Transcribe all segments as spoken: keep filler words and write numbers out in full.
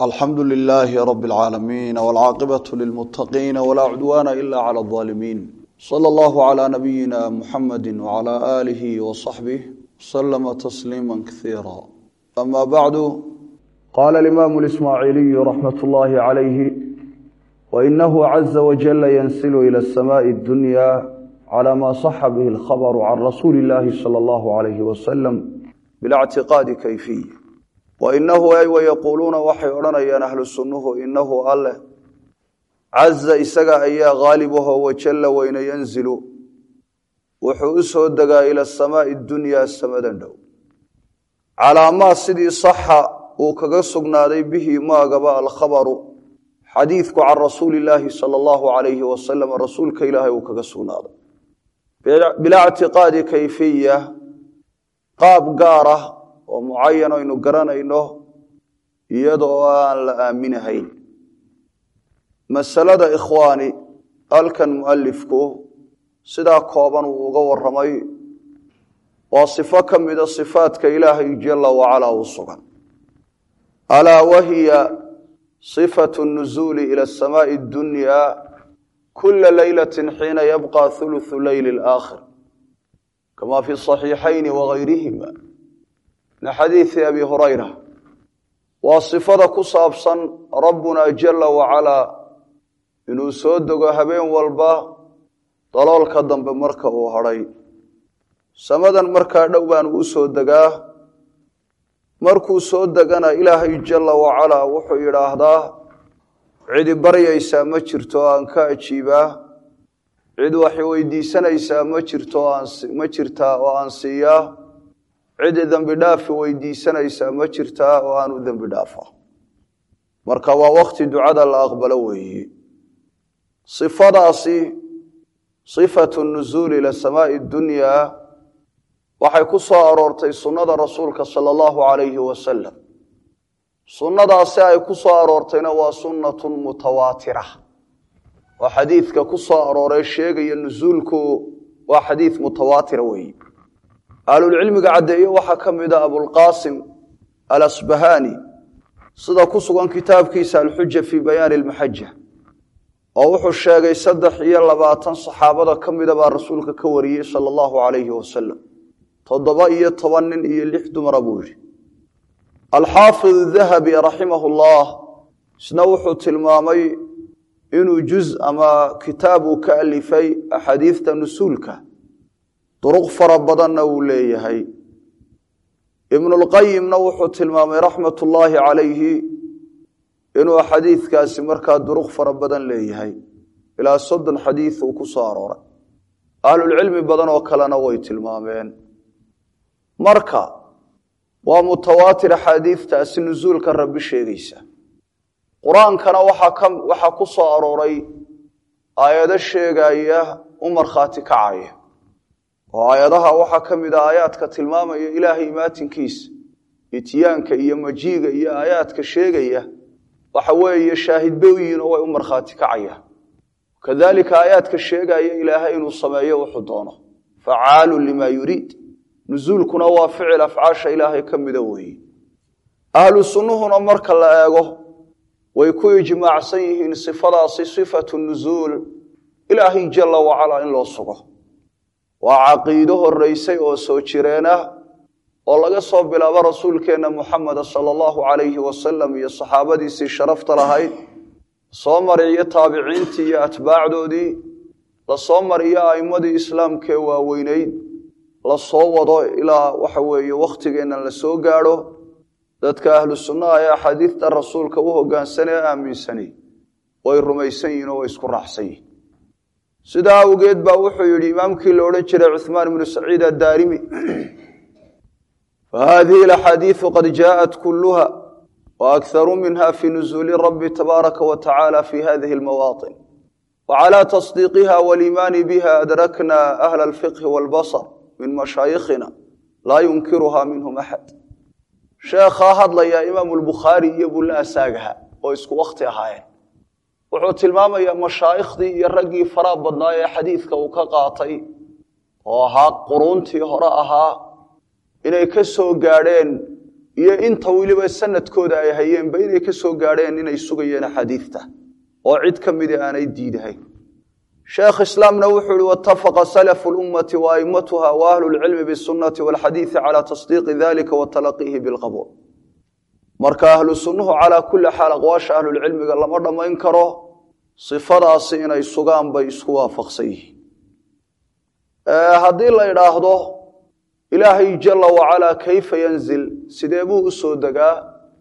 الحمد لله رب العالمين والعاقبة للمتقين ولا عدوان إلا على الظالمين صلى الله على نبينا محمد وعلى آله وصحبه وسلم تسليما كثيرا أما بعد قال الإمام الإسماعيلي رحمة الله عليه وإنه عز وجل ينزل إلى السماء الدنيا على ما صح به الخبر عن رسول الله صلى الله عليه وسلم بلا اعتقاد كيفية وإنه أي ويقولون وحي أرنيان أهل السنة إنه الله عز إسقى أي غالبه وجل وإن ينزل وحوسه الدقاء إلى السماء الدنيا السمدن دو على ما سدي صح وكقصقنا به ما قبأ الخبر حديثك عن رسول الله صلى الله عليه وسلم رسولك إلهي وكقصقنا بلا اعتقاد كيفية قاب قاره ومعين إنه قرنا إنه يدعو أن لا آمنهين مسألة إخواني ألكن مؤلفكو سدا كوبان وغور رمي وصفة من الصفات كإلهي جل وعلا وصغا ألا وهي صفة النزول إلى السماء الدنيا كل ليلة حين يبقى ثلث الليل الآخر كما في الصحيحين وغيرهما حديث أبي هريرة وصفة كصابصا ربنا جل وعلا إنه سودق هبين والبا طلال كدن بمركة وهري سمدا مركة دوبان وسودقاه مركو سودقنا إلهي جل وعلا وحو يراهده عيد بريسا ما جرتو أن كأجيباه عيد وحي ويديسانيسا ما جرتو ما جرتا وأن سياه cid dambi dhaaf weydiisanaysa ma jirta oo aanu dambi dhaafo marka waa waqti ducada la aqbalo weeye sifadaasi sifatu nuzul ila samaa'i dunya waxay ku soo aroortay sunnada rasuulka sallallahu alayhi wa sallam sunnadaasi ay ku soo aroortayna waa sunnatun mutawaatira wa xadiiska ku soo arooray sheegaya nuzulku waa xadiis mutawaatir weeye أهل العلم قعدوا وحكم أبو القاسم الأصبهاني صدق كسوان كتاب كيس الحجة في بيان المحجة ووحو الشاقي صدح يلا باتن صحابة كم إذا رسولك كوري صلى الله عليه وسلم تضبائي طوانن إيا اللحد مربوج الحافظ الذهبي رحمه الله سنوحو تلمامي إنو جزء أما كتابه كألفي أحاديث نسولك طرق فربضان أوليه ابن القيم نوح تلمامي رحمة الله عليه إنه حديث كاسي مركا طرق فربضان ليه إلى صد حديث وكسارورا أهل العلم بدن وكلنا ويتلمامين مركا ومتواتر حديث تأسي نزول كالرب الشيغيسة قرآن كان وحكم وحكساروري آيات الشيغاية ومرخاتي كعاية وآياتها waxaa kamid ah aayaadka tilmaamaya Ilaahay maatinkiis itiyaanka iyo majiiga iyo aayaadka sheegaya waxa weeye shaahid booyin oo ay u marxaati kacaya kadalika aayaadka sheegaya Ilaahay inuu sameeyo wuxuu doono fa'aalu lima yurid nuzulkuna waa ficil afcaasha Ilaahay kamid ah weeye ahlu sunnuhuna marka la eego way ku ijmaacsan yihiin sifadaasi sifatu nuzul Ilaahay jalla wa ala in loo sugo وعقيده الرئيسي أو سوچرينه ولغا سو بلاaba rasuulkeena Muhammad sallallahu alayhi wa sallam iyo saxaabadiisii sharafta lahayd soo mariyo taabiciintii iyo atbaacdoodii la soo mariyo aymadii islaamka waa weynayd la soo wado ilaa waxa weeye waqtigeena la soo gaaro dadka ahlu sunnah ay xadiiska rasuulka u hoggaansanay aaminsanay way rumaysan yihiin oo isku raaxsan سدا وجد باوحو يدي إمامكي لورن شرع عثمان بن سعيد الدارمي فهذه الحديث قد جاءت كلها وأكثر منها في نزول الرب تبارك وتعالى في هذه المواطن وعلى تصديقها والإيمان بها أدركنا أهل الفقه والبصر من مشايخنا لا ينكرها منهم أحد شيخ هذا يا إمام البخاري يبو الله ساقها ويسكو وقتها هاي wuxuu tilmaamayaa mashaayikhdii iyo raggii fara badnaa ee xadiiska uu ka qaatay oo ahaa quruntii hore ahaa inay ka soo gaadheen iyo inta waliba sanadkooda ay hayeen ba inay ka soo gaadheen inay sugayeen xadiidta oo cid kamid ah aanay diidahay sheekh islaamna wuxuu yiri wattafaqa salafu ummati wa aimatuha wa ahlul ilmi bis sunnati wal hadith ala tasdiq dhalika wa talaqihi bil qabul marka ahlu sunnuhu ala kulli hal aqwash ahlul ilmi lama dhamayn karo sifadaas inay sugaan bay isku waafaqsan yihiin ee hadii la yiraahdo ilaahay jalla wa ala kayfa yanzil sideebuu u soo dagaa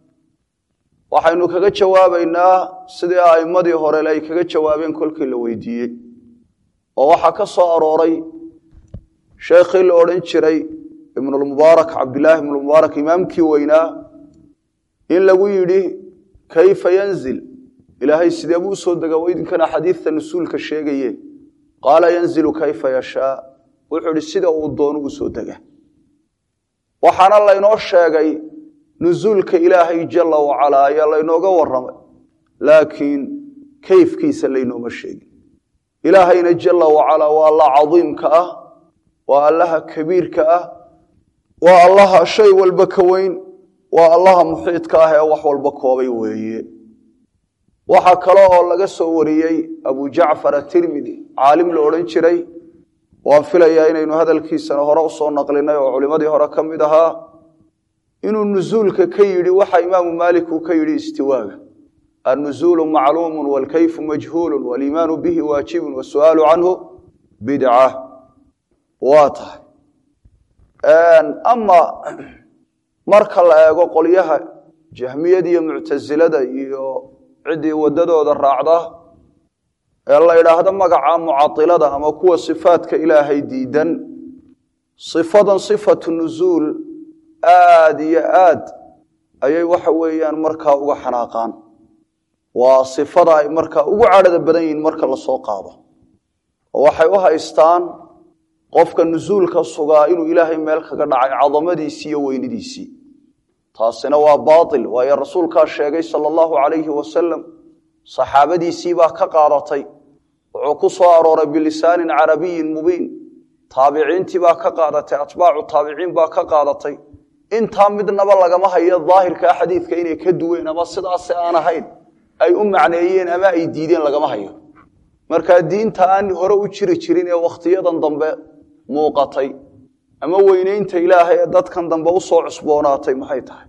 waxaynu kaga jawaabaynaa sidii aymadii hore ay kaga jawaabeen kolkii la weydiiyay oo waxa ka soo arooray sheekh la oran jiray ibn al-mubarak abdullah ibn al-mubarak imaamkii weynaa in lagu yiri kayfa yanzil ilaahay sideebuu u soo dagaa weydinkana xadiidta nusulka sheegayay qala yanzilu kayfa yasha wuxuu sida uu doono u soo dagaa waxana la inoo sheegay nuzulka ilaahay jalla wa ala ya la inooga waramay laakiin kayfkiisa la inooma sheegin ilaahayna jalla wa ala waa la cadiimka ah waa allaha kabiirka ah waa allaha shay walba ka weyn waa allaha muxiidka ah ee wax walba koobay weeye waxa kale oo laga soo wariyay Abu Ja'far at-Tirmidhi caalim la oran jiray waan filayaa inaynu hadalkiisana hore u soo naqlinay oo culimadii hore kamid ahaa inuu nuzulka ka yiri waxa imaam Maalik uu ka yiri istiwaaga an-nuzulu ma'lumun wal kayfu majhulun wal iimaanu bihi waajibun was su'aalu anhu bid'ah waata an amma marka la eego qoliyaha jahmiyada iyo mu'tazilada iyo cidii wadadooda raacda ee la yiraahdo magaca mu'attilada ama kuwa sifaadka ilaahay diidan sifadan sifatu nuzul aad iyo aad ayay waxa weeyaan marka uga xanaaqaan waa sifada ay marka ugu cadada badan yihiin marka la soo qaado oo waxay u haystaan qofka nuzulka sugaa inuu ilaahay meel kaga dhacay cadamadiisa iyo weynidiisa taasina waa baatil waa rasuulka sheegay sallallahu alayhi wa sallam saxaabadiisii baa ka qaadatay wuxuu ku soo arooray bilisaanin arabiyin mubiin taabiciintii baa ka qaadatay atbaacu taabiciin baa ka qaadatay inta midnaba lagama hayo daahirka xadiidka inay ka duween ama sidaas aan ahayn ay u macneeyeen ama ay diideen lagama hayo marka diinta aan hore u jiri jirin ee waqtiyadan dambe muuqatay ama weyneynta ilaahay dadkan dambe u soo cusboonaatay maxay tahay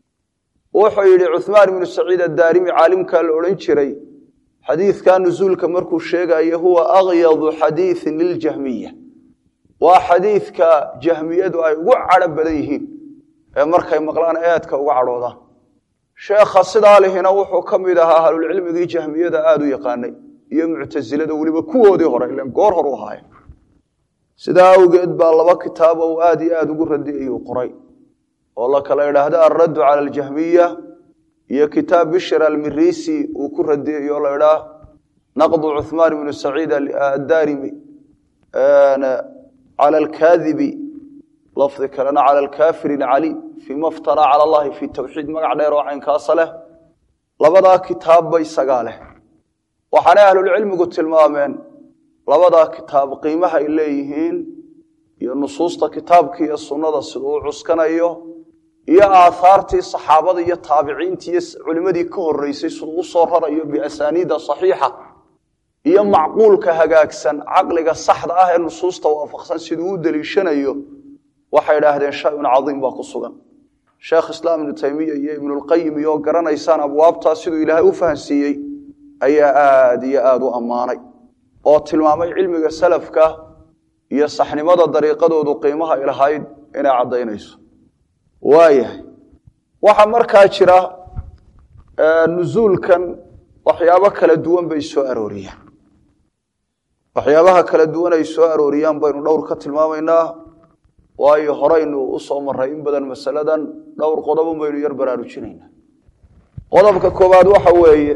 wuxuu yiri Uthman ibn Sa'id ad-Darimi caalimka la oran jiray xadiidka nuzulka markuu sheegay huwa aghyadu hadithin lil jahmiyya wa hadithka jahmiyadu ay ugu carab badan yihiin ee markay maqlaan aadka ugu cadhooda sheekha sidaalihina wuxuu kamid ahaa ahlul cilmiga jahmiyada aad u yaqaanay iyo mu'tazilada waliba kuwoodii hore ilaan goor hore u haay sidaa awgeed baa laba kitaab oo aad iyo aad ugu radiyay qoray oo la kala yiraahdo ar-radd 'ala al-jahmiyya iyo kitaab Bishr al-Mirisi uu ku radiyay oo la yiraahdo naqd Uthman ibn Sa'id ad-Darimi ana 'ala al-kadhibi lafظ kalena 'ala al-kafir al-'ali fi maftara 'ala Allah fi tawhid magac dheer oo aan ka saleh labada kitaab bay sagaale waxana ahlul cilmigu tilmaameen labada kitaab qiimaha ay leeyihiin iyo nusuusta kitaabka iyo sunnada sidoo cuskanayo iyo aasaartii saxaabada iyo taabiciintii iyo culimadii ka horeysay sidoo soo rarayo bi asaaniida saxiixa iyo macquulka hagaagsan aqliga saxda ah ee nusuusta waafaqsan sidoo u daliishanayo waxay yiraahdeen shay'un cadiim baa ku sugan sheekh islaam ibn taymiya iyo ibn al-qayyim iyo garanaysaan abwaabta sidoo ilaahay u fahansiiyay ayaa aad iyo aad u amaanay oo tilmaamay cilmiga salafka iyo saxnimada dariiqadoodu qiimaha ilahayd inay cadeynayso waayahay waxa markaa jira nuzulkan waxyaabo kala duwan bay soo arooriyaan waxyaabaha kala duwan ay soo arooriyaan baynu dhowr ka tilmaamaynaa waayo horeynu u soo maray in badan masaladan dhowr qodob baynu yar baraarujinaynaa qodobka koobaad waxa weeye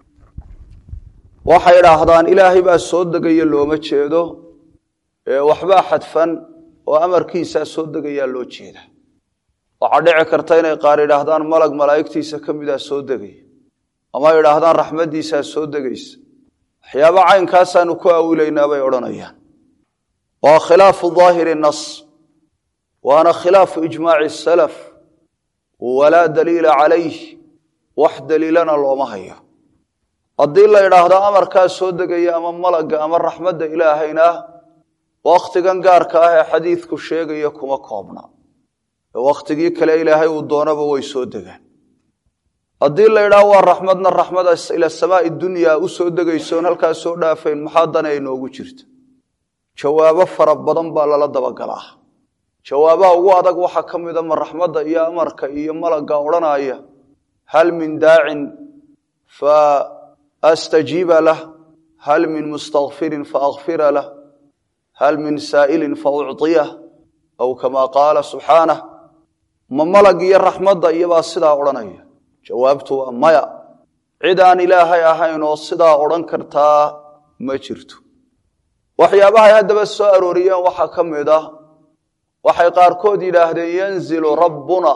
waxa yiraahdaan ilaahay baa soo degay looma jeedo ee waxba xadfan oo amarkiisa soo degay loo jeeda waxa dhici karta inay qaar yiraahdaan malag malaa'iktiisa kamid ah soo degay ama yiraahdaan raxmadiisa soo degaysa waxyaabo caynkaas aanu ku awilaynaa bay oranayaan waa khilaaf dhaahir an-nas waana khilaaf ijmaac as-salaf ولا دليل عليه wax daliilana looma hayo hadii la yiraahdo amarka soo degaya ama malaga ama raxmada ilaahayna waqtigan gaarka ah ee xadiisku sheegaya kuma koobna waqtigii kale ilaahay uu doonaba way soo degaan hadii la yiraahdo waa raxmadna raxmada ila samaa'i dunya u soo degayso halka soo dhaafeen maxaadana ay noogu jirto jawaabo fara badan baa la daba galaa jawaabaha ugu adag waxa kamid ah raxmada iyo amarka iyo malaga oranaya هل من داع فأستجيب له هل من مستغفر فأغفر له هل من سائل فأعطيه أو كما قال سبحانه ما ملقي الرحمة يبا صدا أورانيا جوابته مايا عدان إلهي أهين وصدا أوران كرتا ما جرت وحيابها يدب السؤالوريا وحكم ذا وحيقار كود إله ينزل ربنا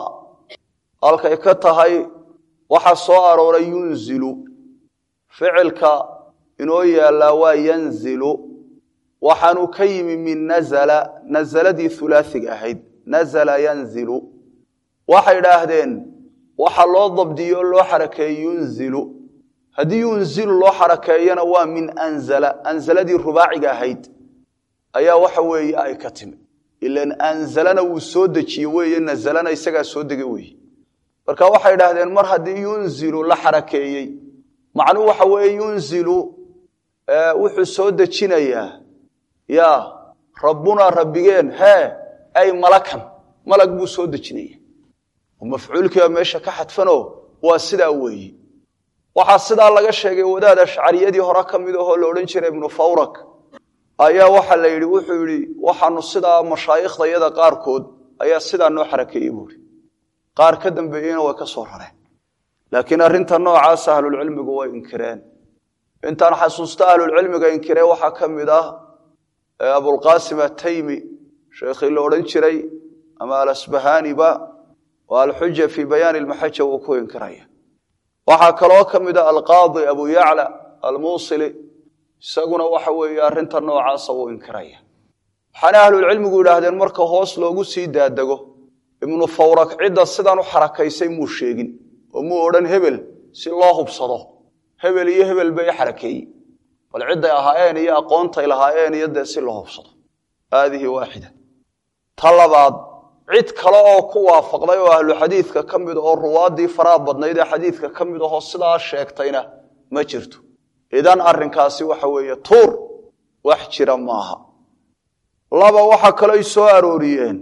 الكيكتهي waxa soo arooray yunzilu ficilka inoo yaala waa yanzilu waxaanu ka yimi min nazala nazaladii thulaathiga ahayd nazala yanzilu waxay dhaahdeen waxa loo dabdiyo loo xarakeeyo yunzilu hadii yunzilu loo xarakeeyana waa min anzala anzaladii rubaaciga ahayd ayaa waxa weeye ay ka timi ilaan anzalana uu soo dejiyo weeye nazalana isaga soo degay weeye marka waxay dhaahdeen mar hadii yunzilu la xarakeeyay macnuu waxa weeye yunzilu ee wuxuu soo dejinayaa ya rabbuna rabbigeen he ay malakan malag buu soo dejinaya mafcuulka meesha ka xadfano waa sida weeye waxa sida laga sheegay wadaada shacriyadii hore kamid ah oo la oran jiray ibn fawrak ayaa waxa la yiri wuxuu yiri waxaanu sida mashaayikhda qaar kood ayaa sida noo xarakeeyay buu qaar ka dambeeyayna way ka soo rareen laakiin arinta noocaas ahlul cilmigu way inkireen intaan xasuusta ahlul cilmiga inkireen waxa kamid ah Abu al-Qasim at-Taymi sheekhi la oran jiray ama al-Asbahani ba wal hujja fi bayan al-mahajja wa ku inkiraya waxa kale oo kamid ah al-Qadi Abu Ya'la al-Musili isaguna waxa weeye arinta noocaas oo inkiraya waxana ahlul cilmigu yiraahdeen marka hoos loogu sii daadago ibn fawrak cida sidan u xarakaysay muu sheegin oo muu oran hebel si loo hubsado hebel iyo hebel bay xarakeeyay bal cida ahaayeen iyo aqoonta ilahaayeen iyo si loo hubsado هذه واحده talabaad cid kale oo ku waafaqday oo ahlu xadiiska kamid oo ruwaadii faraha badnayd ee xadiiska kamid oo sidaa sheegtayna ma jirto idan arrinkaasi waxa weeye tuur wax jira maaha laba waxa kale ay soo arooriyeen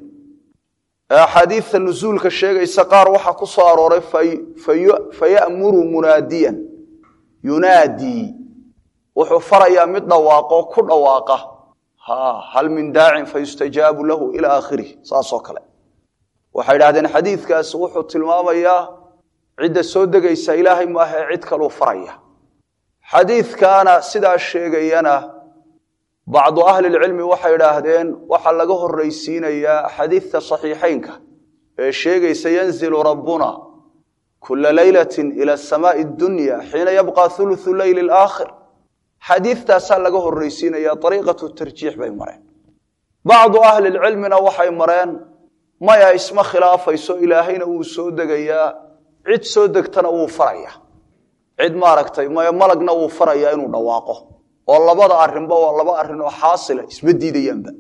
حديث النزول كشيء سقار وحكو صار في فيأمر مناديا ينادي وحفر يا مد واقع كل واقع ها هل من داع فيستجاب له إلى آخره صاصوكلا وحيد هذا الحديث كاس وحو تلماميا عدة سودة إلهي ما هي عد كلو فريا حديث كان سدا الشيء أنا بعض أهل العلم وحيد هذين وحلقه الرئيسين يا حديث صحيحينك الشيء سينزل ربنا كل ليلة إلى السماء الدنيا حين يبقى ثلث الليل الآخر حديث تسلقه الرئيسين يا طريقة الترجيح بين مرين بعض أهل العلم وحي مرين ما يا اسم خلافة يسو إلهين وسودك يا عد سودك تنو فريا عد ماركتي ما يملقنا وفريا إنو نواقه والله بضع الرنبا والله بضع الرنبا حاصلة اسمدي دي ينبا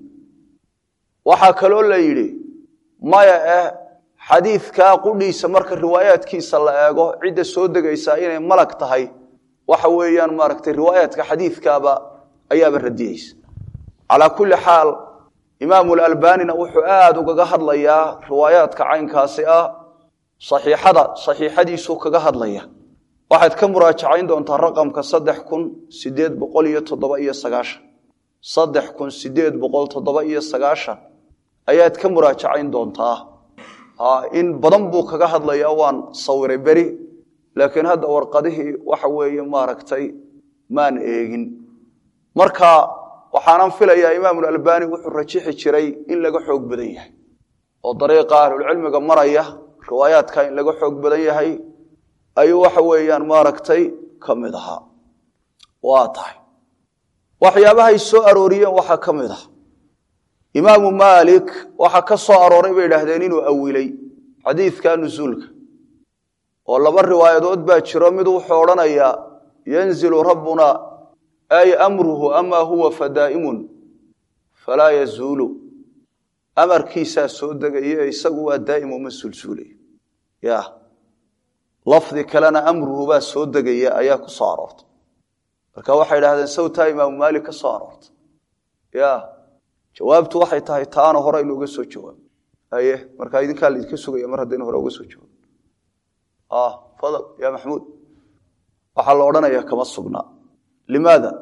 وحاكلوا اللي يلي ما يا حديث كا قولي سمرك الروايات كي صلى الله عدة سودة قيسائين ملك تهي وحويان ماركت الروايات كحديث كابا أيام الرديس على كل حال إمام الألباني وحؤاد وقهر ليا روايات كعين كاسئة صحيحة صحيح حديث وقهر ليا واحد كم مراجعين دون الرقم كصدح كن سديد بقولية تضبائية سقاشة صدح كن سديد بقول تضبائية سقاشة آيات كم مراجعين دون تاه إن بدنبو كجهد ليوان صور بري لكن هذا ورقده وحوي ماركتي مان إيجن مركا وحنان في يا إمام الألباني وحرجيح الشري إن لقى حق بديه وطريقة العلم جمريه روايات كان لقى حق بديه هي أي وحوي ماركتي كمدها واضح وحيابها السؤال أروريا وحكمدها إمام مالك وحكى الصاروري بيدهدينين وأولي xadiidka nuzuulka oo laba riwaayadood baa jiro mid wuxuu oranayaa yanzilu rabbuna ay amruhu ama huwa fadaa'imun fala yazulu amarkiisa soo degay isagu waa daa'im uma sulsulay ya lafdi kalena amruhu baa soo degay ayaa ku soo aroortay marka waxay yiraahdeen sawta imaam Maalik ka soo aroortay ya jawaabtu waxay tahay taana hore inuu uga soo jawaab aye marka idinka la idinka sugaya mar hadeen hore uga soo jawaab ah fadal ya mahmoud waxa la oranayaa kama sugna limaada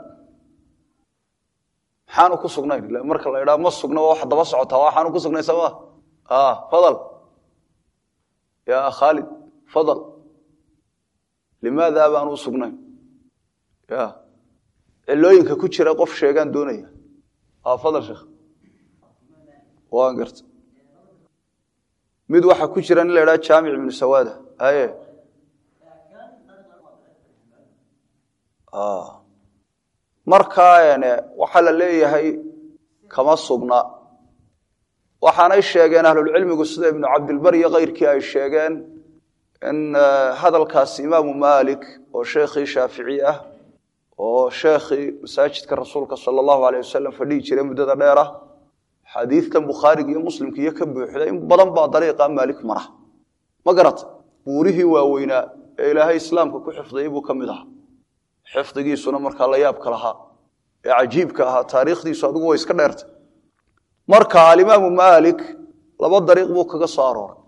xaanu ku sugnay marka la yiraahdo ma sugna wax daba socota waxaanu ku sugnay sama ah fadal ya Khalid fadal limaada baanu sugnay ya ilooyinka ku jira qof sheegan doonaya ah fadal sheekh waan gartay mid waxa ku jira in la yiraahdo jaamic ibn Sawaada aye ah marka ayne waxa la leeyahay kama sugna waxaana ay sheegeen ahlul cilmigu sida ibn Abd al-Bar iyo qeyrkii ay sheegeen in hadalkaas Imam Malik oo sheekhi Shaafici ah oo sheekhi masaajidka rasuulka sallallahu alayhi wasallam fadhii jiray muddada dheer ah xadiidkan Bukhari iyo Muslim kiyo ka buuxday in badan baa dariiqa Malik mara ma garat buurihi waaweynaa ee Ilaahay islaamka ku xifday buu kamid ah xifdigiisuna marka la yaab ka laha ee ajiibka ah taariikhdiisu adigu way iska dheertay marka Imam Malik laba dariiq buu kaga soo arooray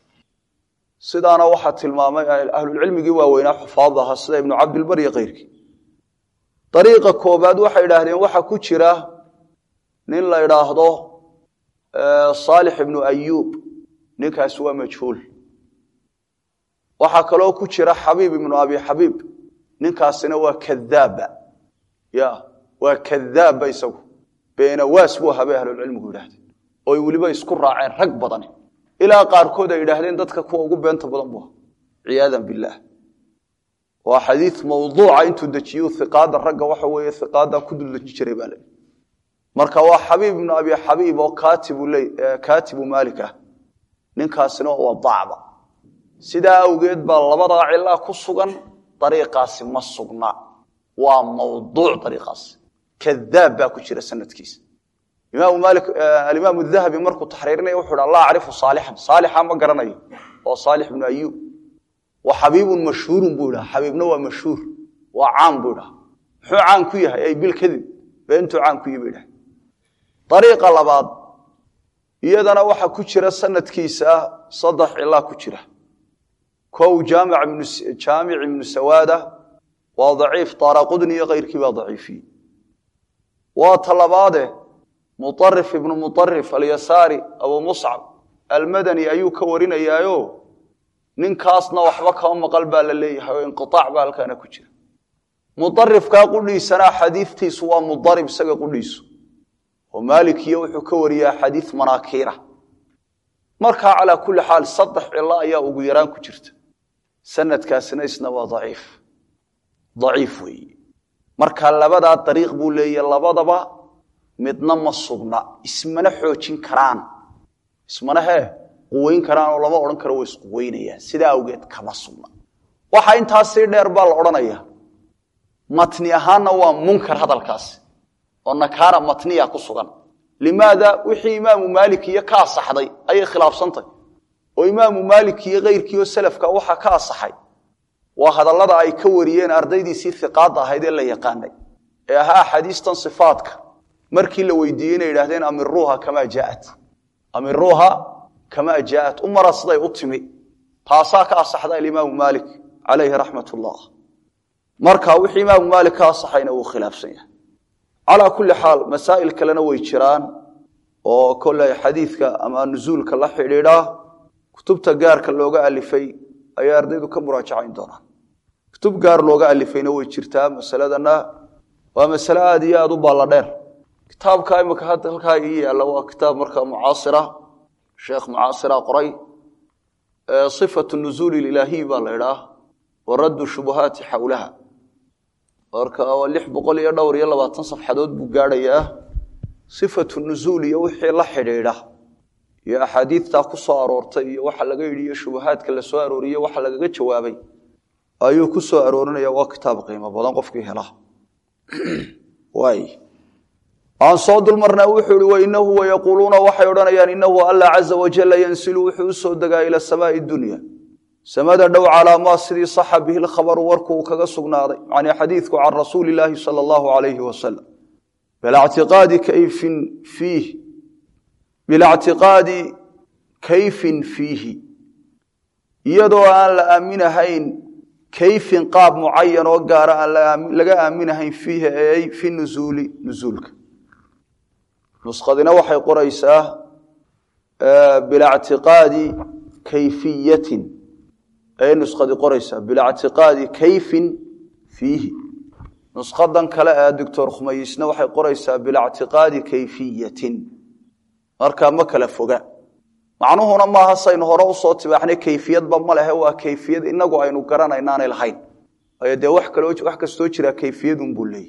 sidaana waxa tilmaamay ahlul cilmigi waaweynaa xufaadaha sida ibn Abd al-Bar iyo qeyrkii dariiqa koobaad waxay yiraahdeen waxa ku jira nin la yiraahdo Salih ibn Ayyub ninkaas waa majhuul waxa kale oo ku jira Habib ibn Abi Habib ninkaasina waa kadhaaba ya waa kadhaaba isagu beena waas buu habay ahlul cilmigu yiraahdeen oo waliba isku raaceen rag badan ilaa qaarkood ay yiraahdeen dadka kuwa ugu beenta badan buu ciyaadan billah waa xadiis mawduuca intu dajiyo thiqaada ragga waxa weeye thiqaada ku dul jiray baa leh marka waa Habib ibn Abi Habib oo kaatibu lay kaatibu Malik ah ninkaasina waa dacba sida awgeed baa labada cilaa ku sugan dariiqaasi ma sugna waa mawduuc dariiqaas kadhaab baa ku jira sanadkiisa Imam Malik al-Imam al-Dhahabi markuu tahriirinay wuxuu yiraahdaa la aarifu Salihan Salihan ma garanayo oo Salih ibn Ayyub wa Habibun mashhuurun buura Habibna waa mashhuur waa caan buura wuxuu caan ku yahay ay bil kadib beentu caan ku yimid dariiqa labaad iyadana waxa ku jira sanadkiisa saddex ilaa ku jira كو جامع من جامع من سوادة وضعيف طارقدني غير كبا ضعيفي وطلباده مطرف ابن مطرف اليساري أبو مصعب المدني أيو كورين أيايو ننكاسنا وحبك هم قلبا لليه وانقطاع بالكان كجر مطرف كاقول لي سنة حديثتي سوى مضارب سقا قول ليس ومالك يوحو كوريا حديث مناكيرة مركا على كل حال صدح الله يا أبو يران كجرت سنة كاسنا اسنا وضعيف ضعيف وي مركا لبدا طريق بولي لبدا با مدنا مصبنا اسمنا خوجين كران اسمنا هي قوين كران ولا ما اورن كرو ويس قوينيا سدا اوgeed kama sugna waxa intaas si dheer baa la oranaya matni ahaana waa munkar hadalkaas oo nakara matniya ku sugan limaada wixii Imam Malik iyo ka saxday ay khilaafsantay oo Imam Malik iyo qeyrkii salafka waxa ka saxay waa hadallada ay ka wariyeen ardaydiisii thiqaada ahayd ee la yaqaanay ee ahaa xadiistan sifaadka markii la weydiiyay inay yiraahdeen amiruha kama jaat amiruha kama jaat umara siday u timi taasa ka saxday Imam Malik alayhi rahmatullah marka wixii Imam Malik ka saxayna uu khilaafsan yahay على كل حال مسائل كلنا ويجران oo kale xadiiska ama nuzuulka la xiriira kutubta gaarka looga alifay ay ardaydu ka muraajacayn doonaan kutub gaar looga alifayna way jirtaa masaladana waa mas'ala aad iyo aad u balla dheer kitaabka imika hadda halka yaala waa kitaab marka mucaasira sheekh mucaasira qoray sifatu nuzul ilahi baa la yiraahdaa wa radd shubuhat hawlaha marka waa lix boqol iyo dhowr iyo labaatan safxadood buu gaarayaa sifatu nuzul iyo wixii la xiriira iyo axaadiidta ku soo aroortay iyo waxa laga yidhi shubahaadka la soo arooriyay waxa lagaga jawaabay ayuu ku soo aroorinaya waa kitaab qiimo badan qofkii hela way aan soo dulmarnaa wuxuu yiri wa innahu wa yaquluna waxay oranayaan innahu alla azza wa jalla yansilu wuxuu soo dagaa ila samaa'i dunya samada dhow calaama sidii saxabihi al-khabar warku kaga sugnaaday yani xadiisku can rasuulillahi sallallahu alayhi wa sallam bil i'tiqadi kayfin fihi bil i'tiqadi kayfin fihi iyadoo aan la aaminahayn kayfin qaab muayyan oo gaar ah laga aaminahayn fihi ay fi nuzuli nuzulka nusqadina waxay qoraysaa bil i'tiqadi kayfiyatin ay nusqadi qoraysaa bil i'tiqadi kayfin fihi nusqadan kale ee doctor Khumaysna waxay qoraysaa bil i'tiqadi kayfiyatin marka ma kala foga macnuhuna ma aha sayno hore u soo tibaaxnay kayfiyad ba ma laha waa kayfiyad inagu aynu garanaynaan lahayn ay de wax kale wax kasto jira kayfiyadun bulay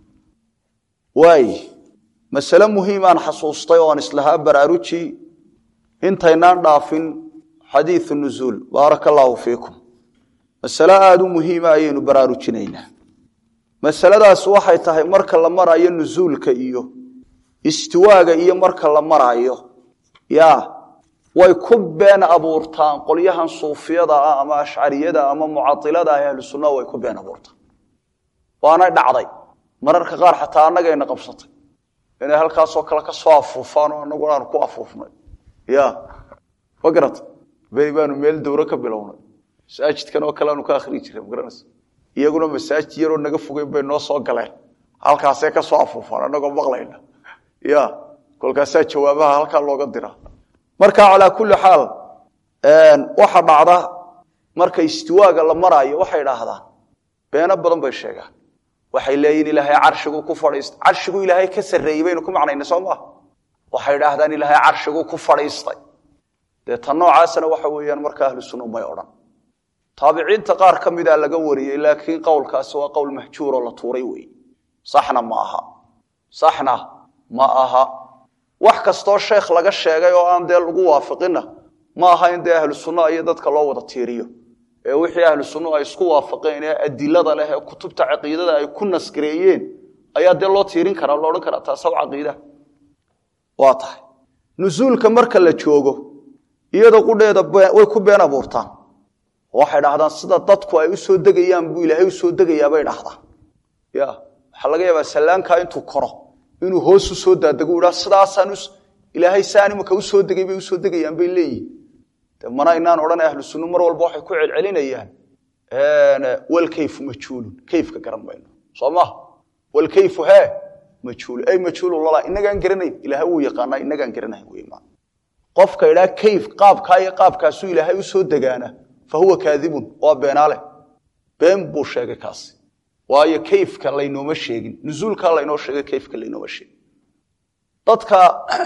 way mas'ala muhiim aan xasuustay oo aan islaha baraaruji intaynaan dhaafin حديث النزول بارك الله فيكم مسألة aad u muhiim ah ayaynu baraarujinaynaa mas'aladaas waxay tahay marka la marayo nuzulka iyo istiwaaga iyo marka la marayo ya way ku been abuurtaan qolyahan suufiyada ama ash'ariyada ama mu'attilada ahlus sunnah way ku been abuurtaan waana dhacday mararka qaar xataa anagayna qabsatay inay halkaas oo kala ka soo afuufaan oo anagu aan ku afuufnay ya waqrat baybaanu meel dowra ka bilownay masaajidkan oo kale aanu ka akhri jiray magaranaysa iyaguna masaajid yar oo naga fogay bay noo soo galeen halkaas ay ka soo afuufaan anagoo maqlayna ya kolkaas jawaabaha halka looga dira marka ala kulli xaal een waxa dhacda marka istiwaaga la marayo waxay yiraahdaan beena badan bay sheegaan waxay leeyihiin ilaahay arshigu ku fadhiistay arshigu ilaahay ka sareeyay baynu ku macnaynaa Soomaa waxay yiraahdaan ilaahay arshigu ku fadhiistay de tanoocaasna waxa weeyaan marka ahlus sunnah may oran taabiciinta qaar kamid ah laga wariyay laakiin qowlkaas waa qowl mahjuur oo la tuuray weey saxna ma aha saxna ma aha wax kasto sheekh laga sheegay oo aan deel ugu waafaqina ma aha in ahlus sunnah ay dadka loo wada tiiriyo ee wixii ahlus sunnah ay isku waafaqeen ee adilada leh ee kutubta aqeedada ay ku nasgareeyeen ayaa deel loo tiirin kara loo oran kara taas oo aqeeda waa tahay nuzulka marka la joogo iyada qudheeda way ku been abuurtaan waxay dhahdaan sida dadku ay u soo degayaan buu ilaahay u soo degayaa bay dhahdaan ya waxa laga yaabaa salaanka intuu koro inuu hoos u soo daadago ila sidaasaan ilaahay saani marka u soo degay bay u soo degayaan bay leeyihiin tamana inaan oran ahlus sunnah mar walba waxay ku celcelinayaan een wal kayf majhuul kayfka garan bayno Soomaa wal kayf ha majhuul ay majhuul wallah inagaan garanay ilaahay uu yaqaan inagaan garanay weeyma qofka ila kayf qaabka ay qaabkaasu ilaahay u soo degaana fa huwa kaadibun wa beenale been buu sheegay kaas waayo kayfka laynooma sheegin nuzulka laynoo sheegay kayfka laynooma sheegin dadka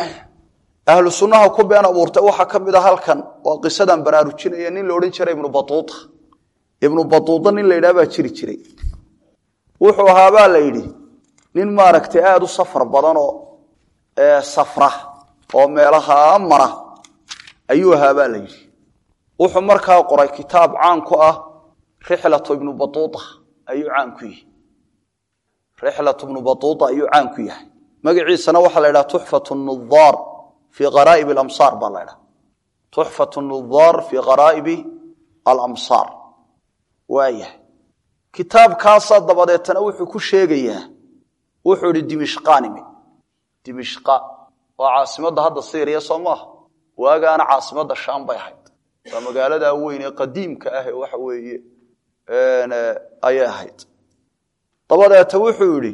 ahlus sunnah ku been abuurtay waxa kamid ah halkan waa qisadan baraarujinaya nin la oran jiray ibn batuuta ibn batuuta nin la yiraahdo jiri jiray wuxuu ahaa baa la yiri nin maaragtay aad u safar badan oo ee safra oo meelaha mara ayuu ahaa la yiri wuxuu markaa qoray kitaab caan ku ah rihlatu ibn batuuta ayuu caan ku yahay rihlatu ibn batuuta ayuu caan ku yahay magaciisana waxa la yiraahdaa tuhfatu an-nudhar fi gharaib al-amsar balada tuhfatu an-nudhar fi gharaib al-amsar waaya kitaabkaas dabadeetana wuxuu ku sheegayaa wuxuu yiri dimishqaanimi dimishqa waa caasimada hadda Syria Soomaa waagaana caasimada Shaam bay ahayd waa magaalada weyn ee qadiimka ah waxa weeye een ay ahayd dabadeeta wuxuu yiri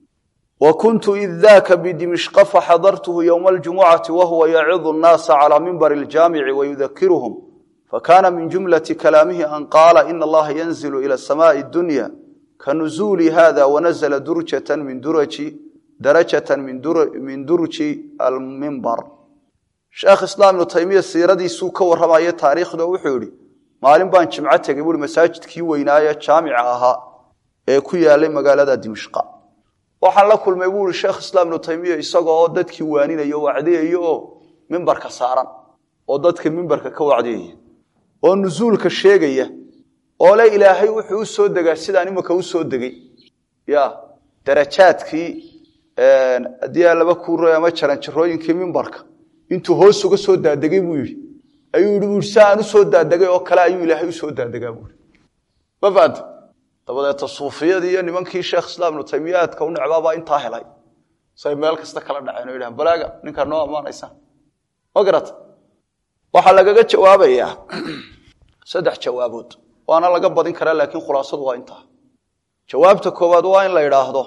wa kuntu idhaaka bi dimishq fa hadartuhu yawm al-jum'ah wa huwa ya'idhu an-nas 'ala minbar al-jami' wa yudhakkiruhum فكان من جملة كلامه أن قال إن الله ينزل إلى السماء الدنيا كنزول هذا ونزل درجة من درج درجة من در من درج المنبر شيخ اسلام ابن تيميه سيردي سو كورمايه تاريخدا wuxuu yiri maalin baan jimca tagay buu masaajidkii weynaaya jaamica ahaa ee ku yaalay magaalada Dimashq waxaan la kulmay buu sheekh Islaam ibn Taymiyyah isagoo dadkii waaninayo wacdiyayo minbarka saaran oo dadka mimbarka ka wacdiyay oo nuzuulka sheegaya oo la ilaahay wuxuu soo dagaa sidaan imaka u soo dagay ya darajaadkii een adiya laba kuuro ama jaran jirooyinkii mimbarka intuu hoos uga soo daadagay buu yiri ayuu yiri saan u soo daadagay oo kala ayuu ilaahay u soo daadagaa buu ma faad dabada suufiyada iyo nimankii sheekh islaam ibn taymiyaad ka u nacbaaba inta helay say meel kasta kala dhaceen oo yiraahdaan balaaga ninka noo amaanaysa ogarat waxa lagaga jawaabayaa saddex jawaabood waana laga badin karaa laakiin khulaasadu waa inta jawaabta koowaad waa in la yiraahdo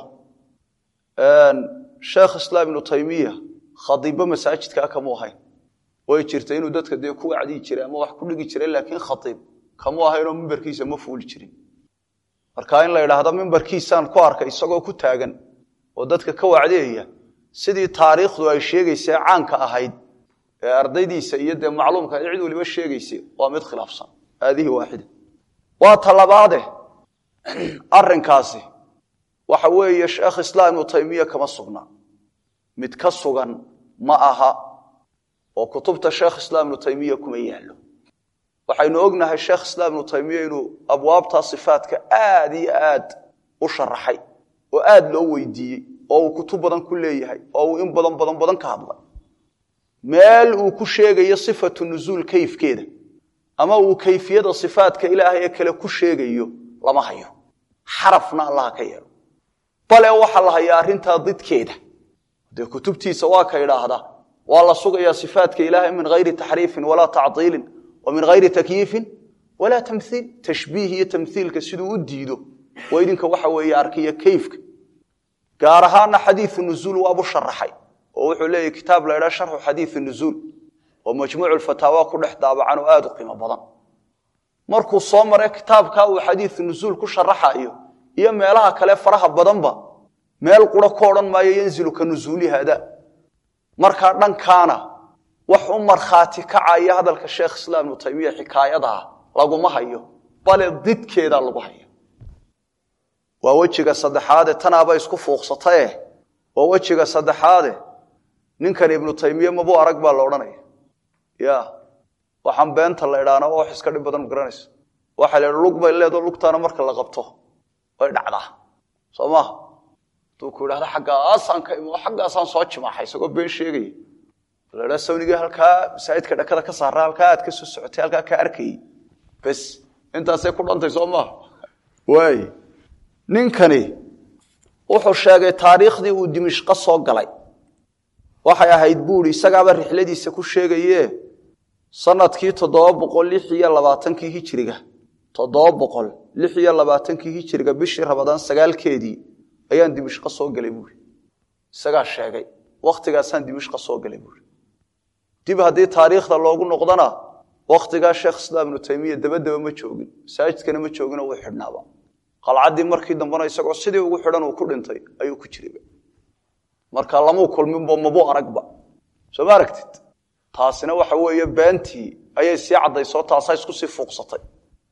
een sheekh islaam ibn taymiya khadiba masaajidka ka muuhayn way jirtay inuu dadka de ku wacdi jiray ama wax ku dhigi jiray laakiin khatib kama ahayno mimbarkiisa ma fuuli jirin marka in la yiraahdo mimbarkiisaan ku arkay isagoo ku taagan oo dadka ka wacdeeya sidii taariikhdu ay sheegaysay caanka ahayd ee ardaydiisa iyo de macluumka cid waliba sheegaysay waa mid khilaafsan هذه واحدة وطلباده أرنكاسي وحوي شيخ إسلام ابن تيمية كما صغنا متكسغا معها وكتبت شيخ إسلام ابن تيمية كما يعلو وحين أقنها الشيخ إسلام ابن تيمية إنه أبواب صفات كآدي آد وشرحي وآد لو ويدي أو كتب بدن كلية أو إن بدن بدن بدن كهضلا مال وكشيغ صفة النزول كيف كده أما وكيفية صفات كإلهي كلا كشيغ لما هيو حرفنا الله كيرو بل وحى الله يارنتا ضد كده دي كتبتي سواك إلى هذا والله سوق صفات كإلهي من غير تحريف ولا تعطيل ومن غير تكييف ولا تمثيل تشبيه تمثيل كسدو الديدو وإذنك وحوى ياركي كيفك قارهانا حديث النزول وأبو الشرحي ووحو لي كتاب لا شرح حديث النزول ومجموع الفتاوى كل إحدى عنه آد قيمة بضان مركو صامر كتاب كاو حديث النزول كل شرحه إيو إيا ميلها كلا فرها بضنبا ميل قرى كورا ما ينزل كنزولي هذا مركا دان كان وح عمر خاتي كعاية هذا الشيخ إسلام ابن تيمية حكاية ده لقو ما هيو بل ضد كيدا لقو هيو ووجهك صدحاده تنابا يسكو فوق سطيه ووجهك صدحاده ننكر ابن تيمية مبو أرق بالوراني يا waxaan beenta la ilaana oo wax iska dhib badan garanayso waxa la lug bay leedo lugtaana marka la qabto way dhacdaa Soomaa tuu ku yiraahdo xagga aasan ka imo xagga aasan soo jimaxay isagoo been sheegay la raasawniga halka saayidka dhakada ka saaraa halka aad ka soo socotay halka ka arkay bas intaasay ku dhantay Soomaa way ninkani wuxuu sheegay taariikhdii uu Dimashq soo galay waxay ahayd buuri isagaaba rixladiisa ku sheegayee sanadkii toddoba boqol lix iyo labaatan kii hijriga toddoba boqol lix iyo labaatan kii hijriga bishii Ramadaan sagaalkeedii ayaan Dimashq soo galay buuri isaga sheegay waqtigaasaan Dimashq soo galay buuri dib hadii taariikhda loogu noqdana waqtiga Sheekh Islaam ibn Taymiyyah dabadaba ma joogin saajidkana ma joogin oo xidhnaaba qalcadii markii dambana isagoo sidii ugu xidhan uu ku dhintay ayuu ku jiray marka lamu kulmin bo mabo aragba soo maaragtid taasina waxa weeye beentii ayay si cadaysoo taasay isku si fuuqsatay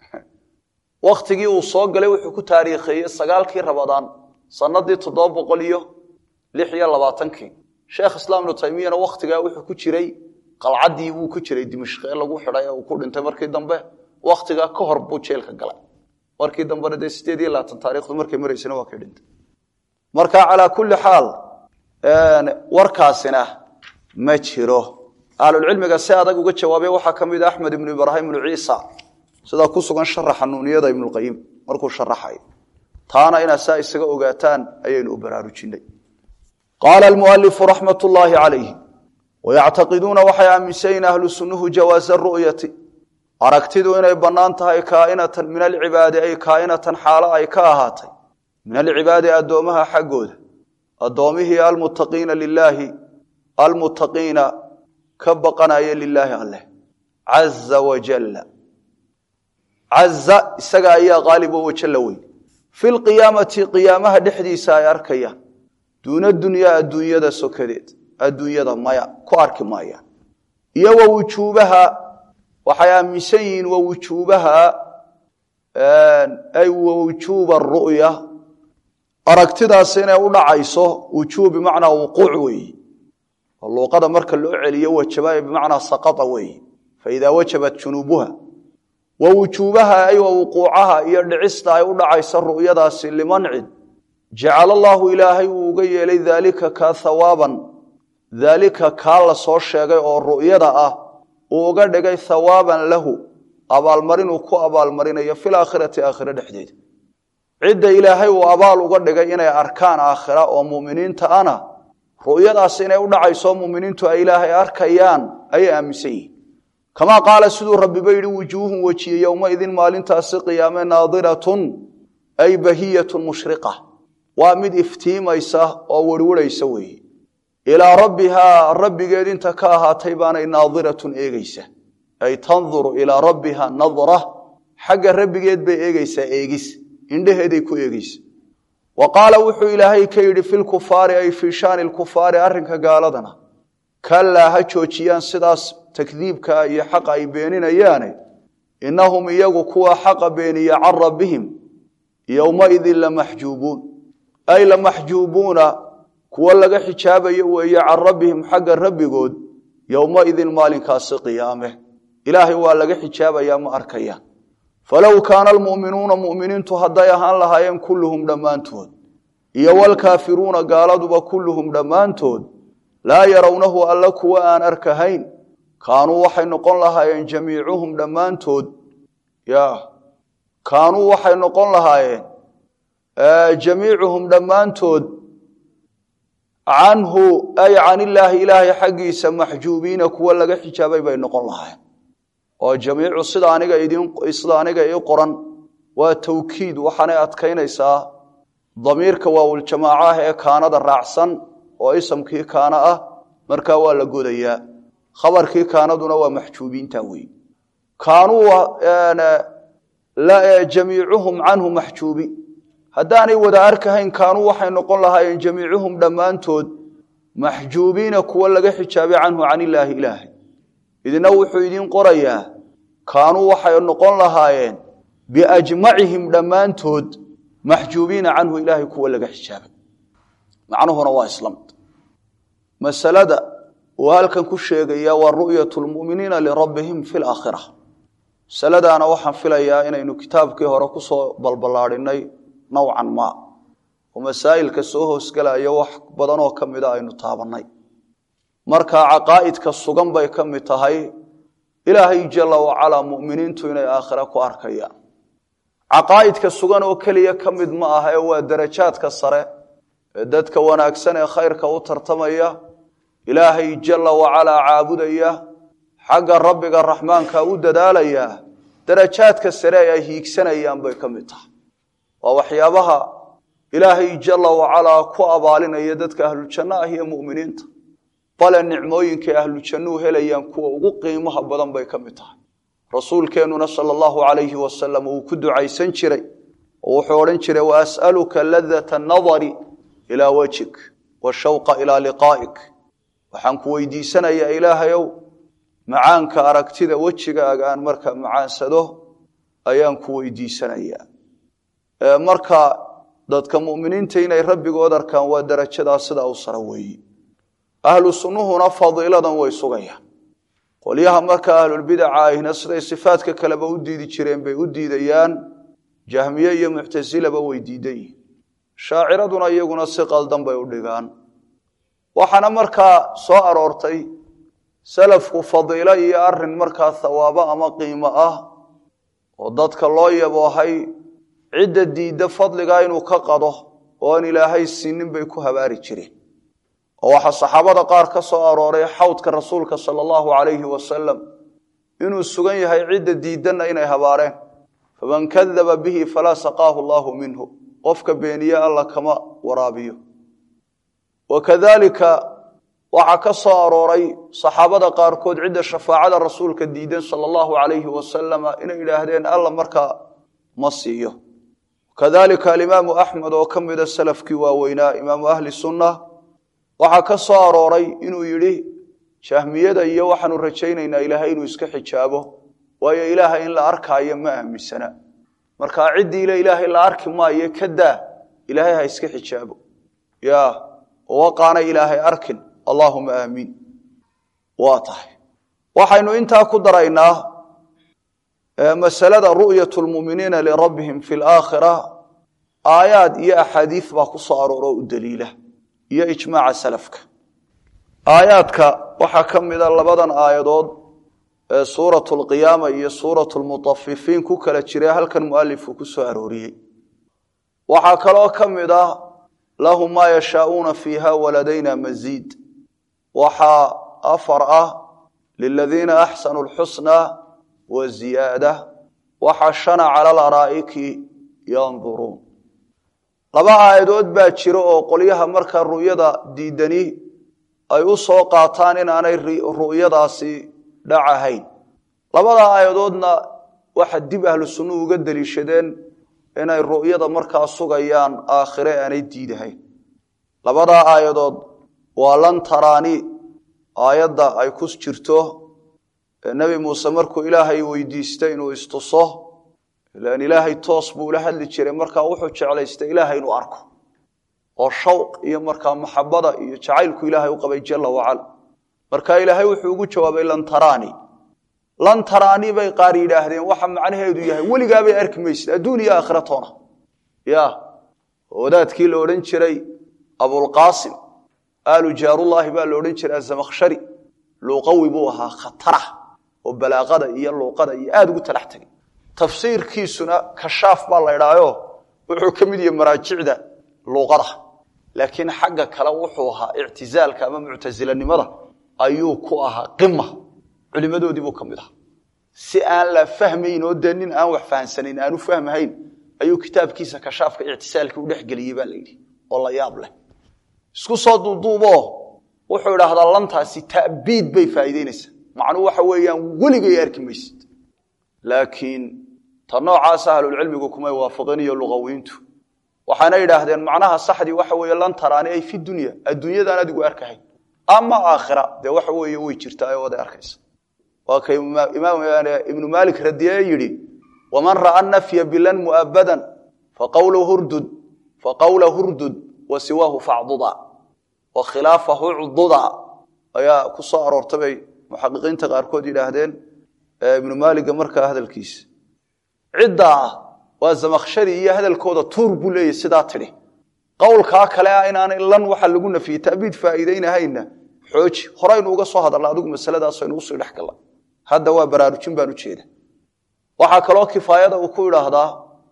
waqtigii uu soo galay wuxuu ku taariikheeyay sagaalkii Ramadaan sanadii toddoba boqol lix iyo labaatan kii Sheekh Islaam ibn Taymiyyah waqtiga wuxuu ku jiray qalcadii uu ku jiray Dimashq ee lagu xidhay oo ku dhintay markii dambe waqtiga ka hor buu jeelka galay markii dambe sideed iyo labaatan taariikhdu markay mareysana waa ka dhintay marka ala kulli xaal een warkaasina ma jiro ahlul cilmiga si adag uga jawaabay waxa kamid Ahmed ibn Ibrahim ibn Isa sida ku sugan sharaxa nuuniyada ibn al-Qayyim markuu sharaxay taana ina saa isaga ogaataan ayaynu u baraarujinay qala al-muallif rahmatullahi alayhi wa ya'taqiduna wa hayamisayna ahlus sunnah jawaz ar-ru'yati aragtidu inay banaan tahay kainatan min al-ibadi ay kainatan xaala ay ka ahaatay min al-ibadi adoomaha xaqooda adoomihi al-muttaqina lillahi al-muttaqina كبقنا لله الله عز وجل عز اسغا يا غالب وجلوي في القيامه قيامها دحديسا يركيا دون الدنيا الدنيا سكديد الدنيا مايا كارك مايا يا وجوبها وحيا مسين ووجوبها اي وجوب الرؤيا aragtidaasina u dhacayso wujuub macna wuquuc way اللغة marka loo celiyo wajibay bimaana saqata way فإذا وجبت جنوبها ووجوبها أي ووقوعها يدعست أي ودعيس الرؤيا لمنع جعل الله إلهي وقي لي ذلك كثوابا ذلك كالا soo sheegay oo ru'yada ah oo uga dhigay thawaaban lahu abaal marin uu ku abaal marinayo fil aakhirati aakhira dhexdeed cida ilaahay uu abaal uga dhigay inay arkaan aakhira oo muuminiinta ana ru'yadaas inay u dhacayso muuminiintu ay ilaahay arkayaan ay aaminsan kama qaala siduu rabbi bayri wujuhum wajiya yawma idin maalintaas qiyaame naadiratun ay bahiyatun mushriqah wa mid iftiimaysa oo warwaraysa weey إلى ربها ربي قد انتكاها تيبان ناظرة إيجيسة أي تنظر إلى ربها نظرة حق ربي قد بإيجيسة إيجيس عنده هديكو إيجيس وقال وحو إلهي كيد في الكفار أي في شان الكفار أرنك قالدنا كلا هجوشيان سداس تكذيبك أي حق أي بيننا ياني إنهم يقو كوا حق بيني عن ربهم يومئذ لمحجوبون أي لمحجوبون kuwa laga xijaabayo weeye can rabbihim xagga rabbigood yawma idin maalinkaas qiyaame ilaahi waa laga xijaabaya ma arkayaan falaw kaana almu'minuuna mu'miniintu haday ahaan lahaayeen kulluhum dhamaantood iyo wal kaafiruuna gaaladuba kulluhum dhamaantood laa yarawnahu alla kuwa aan arkahayn kaanuu waxay noqon lahaayeen jamiicuhum dhamaantood ya kaanuu waxay noqon lahaayeen jamiicuhum dhamaantood عنه أي عن الله إلهي حقيس محجوبين كوا لغا حجابي بين نقول لها وجميع الصدانيق يدين الصدانيق يقرن وتوكيد وحنا أتكينيسا ضميرك والجماعة كانت الرعسا واسمك كان أه مركوا لقوديا خبرك كان دون ومحجوبين تاوي كانوا يعني لا جميعهم عنه محجوبين هداني ودا أركهين كانوا وحي نقول لها إن جميعهم دمانتود محجوبين كوا لغا حجابي عنه عن الله إلهي إذن نوحوا يدين قرية كانوا وحي نقول لها إن بأجمعهم دمانتود محجوبين عنه إلهي كوا لغا حجابي معنى هنا وإسلامت مسألة وهل كان كشيغيا والرؤية المؤمنين لربهم في الآخرة مسألة أنا وحن في ليا إنه كتابك هركسو بالبلاريني نوعا ما ومسائل كسوه اسكلا يوح بدنو كمدا اينو تابناي marka aqaaidka sugan bay kamid tahay ilaahay jalla wa ala mu'miniintu inay aakhira ku arkayaan aqaaidka sugan oo kaliya kamid ma aha ee waa darajaadka sare ee dadka wanaagsan ee khayrka u tartamaya ilaahay jalla wa ala caabudaya xagga rabbiga rahmaanka u dadaalaya darajaadka sare ay hiigsanayaan bay kamid tahay ووحيابها إلهي جل وعلا كو أبالنا يددك أهل الجنة هي مؤمنين بل النعموين كأهل الجنة هليان كو وقيمها بدن بيكمتها رسول كانوا صلى الله عليه وسلم وكد عيسان شري وحورن شري وأسألك لذة النظر إلى وجهك والشوق إلى لقائك وحنك ويدي سنة يا إله يو معانك أركتذا وجهك أغان مركب معان سدوه أيان كو ويدي سنة يا marka dadka muuminiinta inay rabbigood arkaan waa darajada sida uu saraweeyay ahlu sunnuhuna fadiiladan way sugayaan qoliyaha marka ahlul bid'ah ayna sida sifaadka kale ba u diidi jireen bay u diidayaan jahmiye iyo mu'tazila ba way diiday shaaciraduna iyaguna si qaldan bay u dhigaan waxana marka soo aroortay salafku fadiila iyo arin marka thawaaba ama qiimo ah oo dadka loo yaboohay عدة ديدة فضل إنه كقضه وأن إلهي السنين بيكو هباري جرين وواحد الصحابة قار كسوار وري حوت كرسولك صلى الله عليه وسلم إنه السجن هي عدة ديدة إنه هبارين فمن كذب به فلا سقاه الله منه قفك بينيا الله كما ورابيه وكذلك وعكسار وري صحابة قار كود عدة شفاعة الرسول كديدين صلى الله عليه وسلم إن إلهين الله مركا مصيه كذلك الإمام أحمد وكمد السلف كواوينا إمام أهل السنة وحكسار وري إنه يلي شهمية إيا وحن الرجين إن إلهين ويسكح جابه ويا إله إن لا أركع يما أهم السنة مركا عدي إلى إله إلا أرك ما يكدا إلهي هيسكح جابه يا وقعنا إلهي أركن اللهم آمين واضح waxaynu intaa ku daraynaa masalada ru'yatu lmu'miniina lirabbihim fi laakhira aayaad iyo axaadiis baa ku soo arooro u daliila iyo ijmaaca salafka aayaadka waxaa ka mida labadan aayadood ee suuratu lqiyaama iyo suuratu lmutafifiin ku kala jira halkan mualifku ku soo arooriyey waxaa kaloo ka mid ah lahum maa yashaa'uuna fiiha waladayna masiid waxaa afar ah liladiina axsanuu lxusna waziyaada waxaa shana cala laraa'iki yanduruun laba aayadood baa jiro oo qolyaha markaa ru'yada diidani ay u soo qaataan inaanay ru'yadaasi dhacahayn labada aayadoodna waxa dib ahlu sunnuhu uga daliishadeen inay ru'yada markaa sugayaan aakhire aanay diidahayn labada aayadood waa lan taraani aayadda ay ku jirto nabi muuse markuu ilaahay weydiistay inuu istuso ilaan ilaahay toos buu ula hadli jiray markaa wuxuu jeclaystay ilaahay inuu arko oo shawq iyo markaa maxabada iyo jacaylku ilaahay u qabay jalla wacala markaa ilaahay wuxuu ugu jawaabay lan taraani lan taraani bay qaar yidhaahdeen waxa macnaheedu yahay weligaabay arki maysid adduun iyo aakhira toona ya wadaadkii la odhan jiray abulqaasim aalu jaarullaahi baa la odhan jiray azamakhshari luuqawi buu ahaa khatara oo balaaqada iyo luuqada iyo aada ugu talax tagay tafsiirkiisuna kashaaf baa la idhaayo wuxuu ka mid yahay maraajicda luuqada laakiin xagga kale wuxuu ahaa ictizaalka ama muctasilanimada ayuu ku ahaa qima culimadoodii buu ka mid ahaa si aan la fahmayn oo dee nin aan wax fahansanayn aanu fahmahayn ayuu kitaabkiisa kashaafka ictisaalka u dhex geliyey baa la yidhi oo la yaab leh isku soo duuduubo wuxuu idhaahdaa lantaasi ta'biid bay faa'iideynaysaa macnuu waxa weeyaan weligay arki maysid laakiin ta noocaas ahlulcilmigu kumay waafaqeen iyo luqawiintu waxaana yidhaahdeen macnaha saxdii waxa weeye lan taraani ay fi dunya adduunyadaan adigu arkahayn ama aakhira dee waxa weeye way jirtaa oo wada arkaysa waa kay imaam ibnu malik radiye yidhi waman ra'a nafya bilan mu'abadan faqawlu hurdud faqawla hurdud wasiwaahu facduda wa khilaafahu cududa ayaa ku soo aroortabay muxaqiqiinta qaarkood yidhaahdeen ibnu maaliga markaa hadalkiisa ciddaa waa zamakhshari iyo hadalkooda tuur buu leeyahy sidaa tidhi qowlkaa kale ah inaanay lan waxa lagu nafiyey ta'biid faa'iidaynahayna xooji horaynu uga soo hadalna adigu masaladaas aynu usii dhex galla hadda waa baraarujin baan u jeeda waxaa kaloo kifaayada uu ku idhaahdaa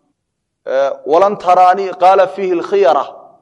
walan taraanii qaala fiihi alkhiyara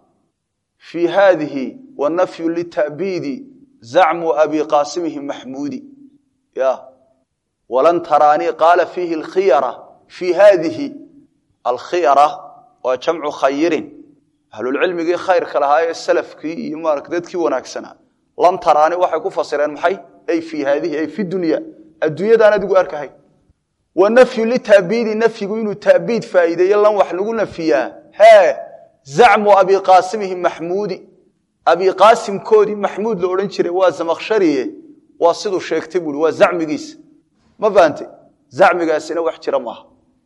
fii haadihi wanafyu lita'biidi zacmu abi qaasimihi maxmuudi ya walan taraanii qaala fiihi alkhiyara fii haadihi alkhiyara waa jamcu khayirin ahlulcilmigii khayrka lahaa ee salafkii iyo maaragta dadkii wanaagsanaa lan taraani waxay ku fasireen maxay ay fii haadihi ay fi dunya adduunyadaan adigu arkahay wa nafyu lita'biidi nafyigu inuu ta'biid faa'iideeyo lan wax lagu nafiyaa hee zacmu abi qaasimihi maxmuudi abi qaasimkoodii maxmuud la odhan jiray waa zamakhshariye waa siduu sheegtay buui waa zacmigiisa ma fahamtay zacmigaasina wax jira maaha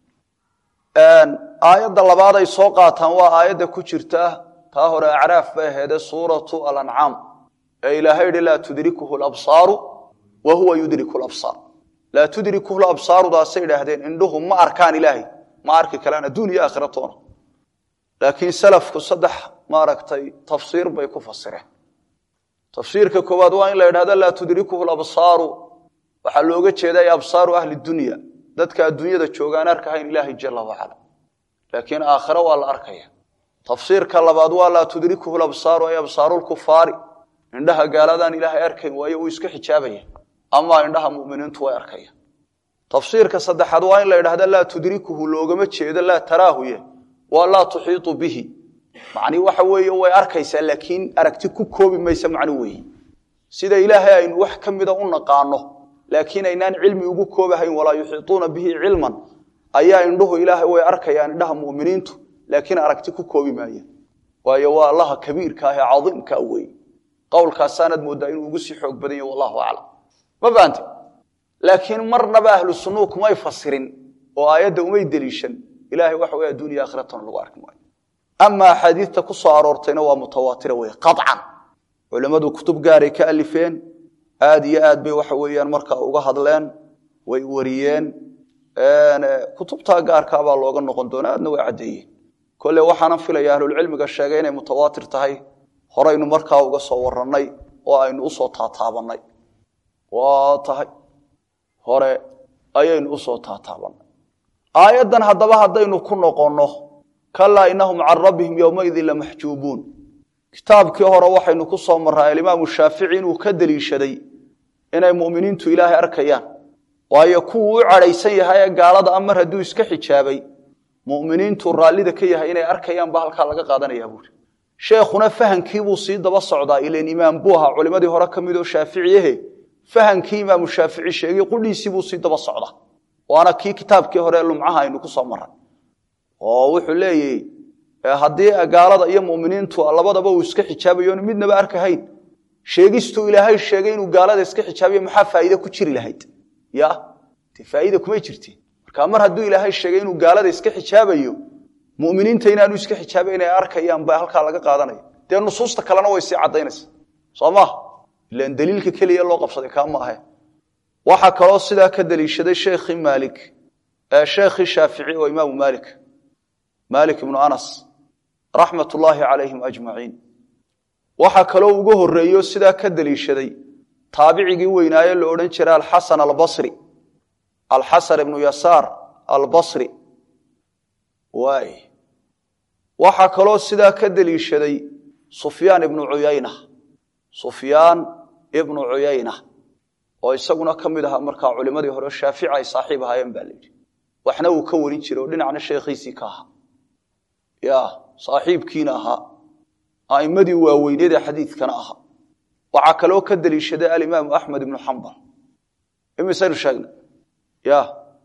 aayadda labaad ay soo qaataan waa aayadda ku jirta taa hore acraaf bay aheede suuratu alancaam ee ilaahay yidhi laa tudrikuhu labsaaru wa huwa yudriku labsaar laa tudrikuhu labsaarudaasay idhaahdeen indhuhu ma arkaan ilaahay ma arki kalaan adduun iyo aakhira toona laakiin salafku saddex maaragtay tafsiir bay ku fasireen tafsiirka koowaad waa in la idhahdo laa tudrikuhu labsaaru waxaa looga jeedaa absaaru ahli dunya dadka adduunyada joogaan arkahayn ilaahay jalla wacala laakiin aakhira waa la arkaya tafsiirka labaad waa laa tudrikuhu labsaaru ay absaarulkufaari indhaha gaaladaan ilaahay arkayn waayo uu iska xijaabaya ama indhaha mu'miniintu way arkaya tafsiirka saddexaad waa in la idhahdo laa tudrikuhu loogama jeedo laa taraahuye waa laa tuxiitu bihi macnii waxa weeye way arkaysaa laakiin aragti ku koobi maysa macno weeye sida ilaahay aynu wax ka mida u naqaano laakiin aynaan cilmi ugu koobahayn walaa yuxiituuna bihi cilman ayaa indhuhu ilaahay way arkayaan indhaha mu'miniintu laakiin aragti ku koobi maayaan waayo waa allaha kabiirka ah ee cadiimka weeye qowlkaasaanad moodaa inuu ugu sii xoog badan yahay wallahu aclam ma fahamtay laakiin marnaba ahlu sunnuhu kumay fasirin oo aayadda umay deliishan ilaahay waxa weeye adduuniya aakhiratan lagu arki maayo ama axaadiidta ku soo aroortayna waa mutawaatira weeye qadcan culimmadu kutub gaaray ka alifeen aad iyo aad bay waxa weeyaan marka uga hadleen way wariyeen een kutubta gaarka baa looga noqon doonaa aadna way cadeeyeen kale waxaan filayaa ahlul cilmiga sheegay inay mutawaatir tahay horeynu markaa uga soo waranay oo aynu u soo taataabanay waa tahay hore ayaynu u soo taataabanay aayadan hadaba hadaynu ku noqono kala inahum an rabbihim yawma idhin la mahjuubun kitaabkii hore waxaynu ku soo maray imaam Shaafici inuu ka daliishaday inay muuminiintu Ilaahay arkayaan waayo kuwu u careysan yahay gaalada amar haduu iska xijaabay muuminiintu raalida ka yahay inay arkayaan ba halka laga qaadanayaa buur sheekhuna fahankii buu si daba socdaa ileen imaam buuha culimadii hore kamid oo Shaaficiyehe fahankii imaam Shaafici sheegay qudhiisi buu si daba socdaa waana kii kitaabkii hore lumcaha aynu ku soo maray oo wuxuu leeyahay hadii gaalada iyo muuminiintu labadaba uu iska xijaabayo midnaba arkahayn sheegistu Ilaahay sheegay inuu gaalada iska xijaabiyo maxaa faa'iido ku jiri lahayd ya ti faa'iido kuma jirtay marka mar haduu Ilaahay sheegay inuu gaalada iska xijaabayo muuminiinta inaanu iska xijaabay inay arkayaan ba halka laga qaadanayo teen nusuusta kalena way si cadeynaysaa Soomaa ilaan daliilka kaliya loo qabsaday ka ma aha waxa kale oo sida ka daliishaday Sheekh Maalik ee Sheekh Shaafici oo Imaam Maalik Maalik ibn Anas rahmatullahi alayhim ajma'in waxa kale oo ugu horeeyo sida ka daliishaday taabicigii weynaaye la oran jiray Al-Hasan al-Basri Al-Hasan ibn Yasar al-Basri way waxa kale oo sida ka daliishaday Sufyaan ibn Uyayna Sufyaan ibn Uyayna oo isaguna kamid aha marka culimadii hore Shaafici ay saaxiib ahaayeen baa leeyahay waxna uu ka warin jiray oo dhinacna sheekhiisi ka aha ya saaxiibkiina aha aimadii waaweynada xadiidkana aha waxa kale oo ka daliishaday al-Imaam Ahmad ibn Hanbal imisaynu sheegna ya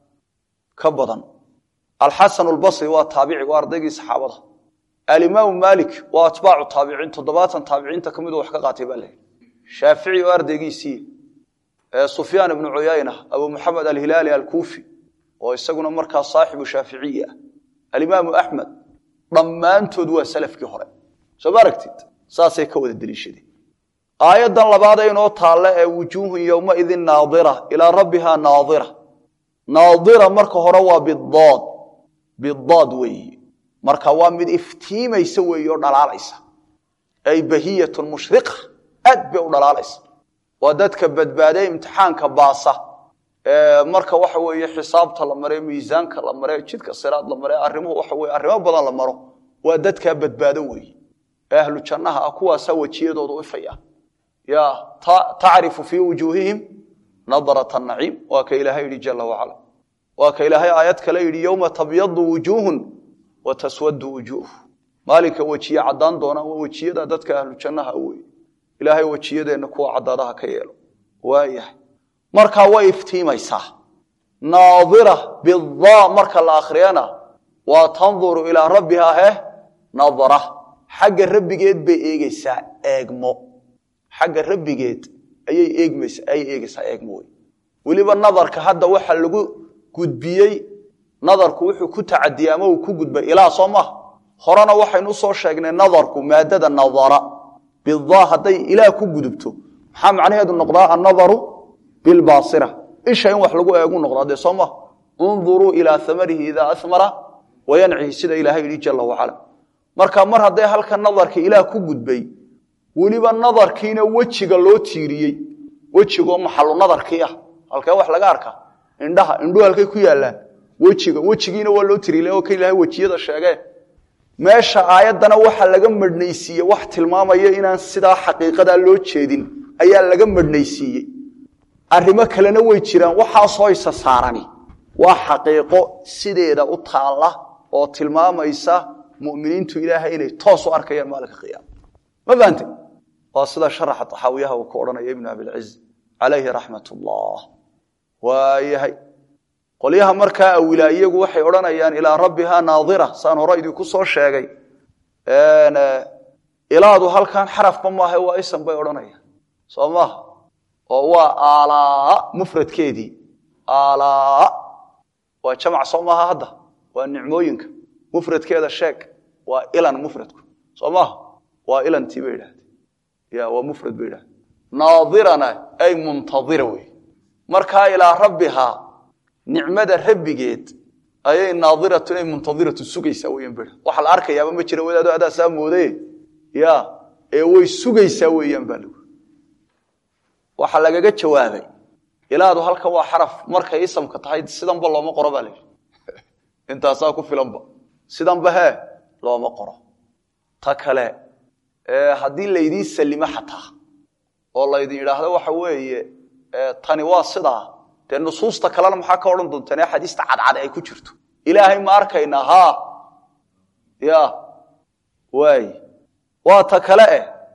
ka badan Al-Hasan al-Basri waa taabici waa ardaygii saxaabada al-Imaam Malik waa atbaacu taabiciin toddobaatan taabiciinta kamid wax ka qaatay baa leeyahay Shaafici waa ardaygiisii Sufyaan ibn Uyayna Abu Muhammad al-Hilali al-Kufi oo isaguna markaa saaxibu Shaafici al-Imaam Ahmad dhamaantood waa salafkii hore soo baaragtid saasay ka wada daliishadeen aayadan labaad ee inoo taale ee wujuuhu yawma idin naadira ila rabbiha naadira naadira marka hore waa bidad bidad weey marka waa mid iftiimaysa weeyo dhalaalaysa ay bahiyatun mushriqa ad bi dhalaalaysa waa dadka badbaaday imtixaanka baasa ee marka waxa weeye xisaabta la maray miisaanka la maray jidka siraad la maray arrimuhu waxa weeye arrimo badan la maro waa dadka badbaado weey ahlu jannaha kuwaas wajiyadoodu ifaya ya ta'rifu fi wujuhihim nadrat an-na'im wa ka ilaahay jalla wa ala wa ka ilaahay aayad kale yiri yawma tabyaddu wujuhun wa taswaddu wujuh malika wajiya cadaan doona wajiyada dadka ahlu jannaha weey ilaahay wajiyadeena kuwa cadaadaha ka yeelo waayahay marka way iftiimaysa naadira bidha marka la akhriyana wa tanzuru ila rabbiha ha nadara xagga rabbigeed bay eegaysaa eegmo xagga rabbigeed ayay eegmaysaa ay eegaysaa eegmo waliba nadarka hadda waxa lagu gudbiyay nadarku wuxuu ku tacadiyaamo uu ku gudbay ilaa Soomaa horana waxaynu soo sheegnay nadarku maadada nadara bidha haday ilaa ku gudubto maxaa macnaheedu noqdaa an-nadaru bil basira isha in wax lagu eego noqdaa Soomaa unzuru ila thamarihi idha athmara wa yan'i sida ilaahay jalla wa ala marka mar haday halka nadarka ilaa ku gudbay waliba nadarkiina wajiga loo tiiriyay wajiga maxallu nadarkii ah halka wax laga arka indhaha indhuhu halkay ku yaalaan wajiga wajigiina waa loo tiiriyay oo ka ilaahay wajiyada sheegay meesha aayadana waxa laga madnaysiiyay wax tilmaamaya inaan sida xaqiiqada loo jeedin ayaa laga madnaysiiyay arrimo kalena way jiraan waxa soo isa saarani waa xaqiiqo sideeda u taala oo tilmaamaysa mu'miniintu ilaahay inay toos u arkayaan maalinka qiyaamada ma fahanteen waa sida sharaxa taxawiyaha uu ku oranay ibn abi al-izz alayhi rahmatullah wa yahay qoliyaha marka awilaayigu waxay oranayaan ila rabbiha naadira saan hore idin ku soo sheegay een ilaadu halkan xarafba ma aha waa isan bay oranayaan Soomaa oo waa ala mufradkeedii ala waa jamac Soomaa hadda waa nicmooyinka mufradkeeda sheeg waa ilan mufradku Soomaa waa ilan tibeeyad ya waa mufrad beeyad naadirana ay muntadira wey markaa ilaa rabbiha nicmada rabbigeed ayay naadiratu ay muntadiratu sugaysaa weeyaan bir waxa la arkayaa ma jira wadaado adaa saa mooday ya ee way sugaysaa weeyaan bal waxa lagaga jawaabay ilaadu halka waa xaraf markay isamka tahay sidan ba looma qoro baa leeyahay intaas ku filanba sidan ba he looma qoro ta kale ee hadii la idin salima xataa oo la idin yiraahdo waxa weeye tani waa sida de nusuusta kalena maxaa ka oran doontaa xadiista cadcad ay ku jirto ilaahay ma arkayna ha ya way waa ta kale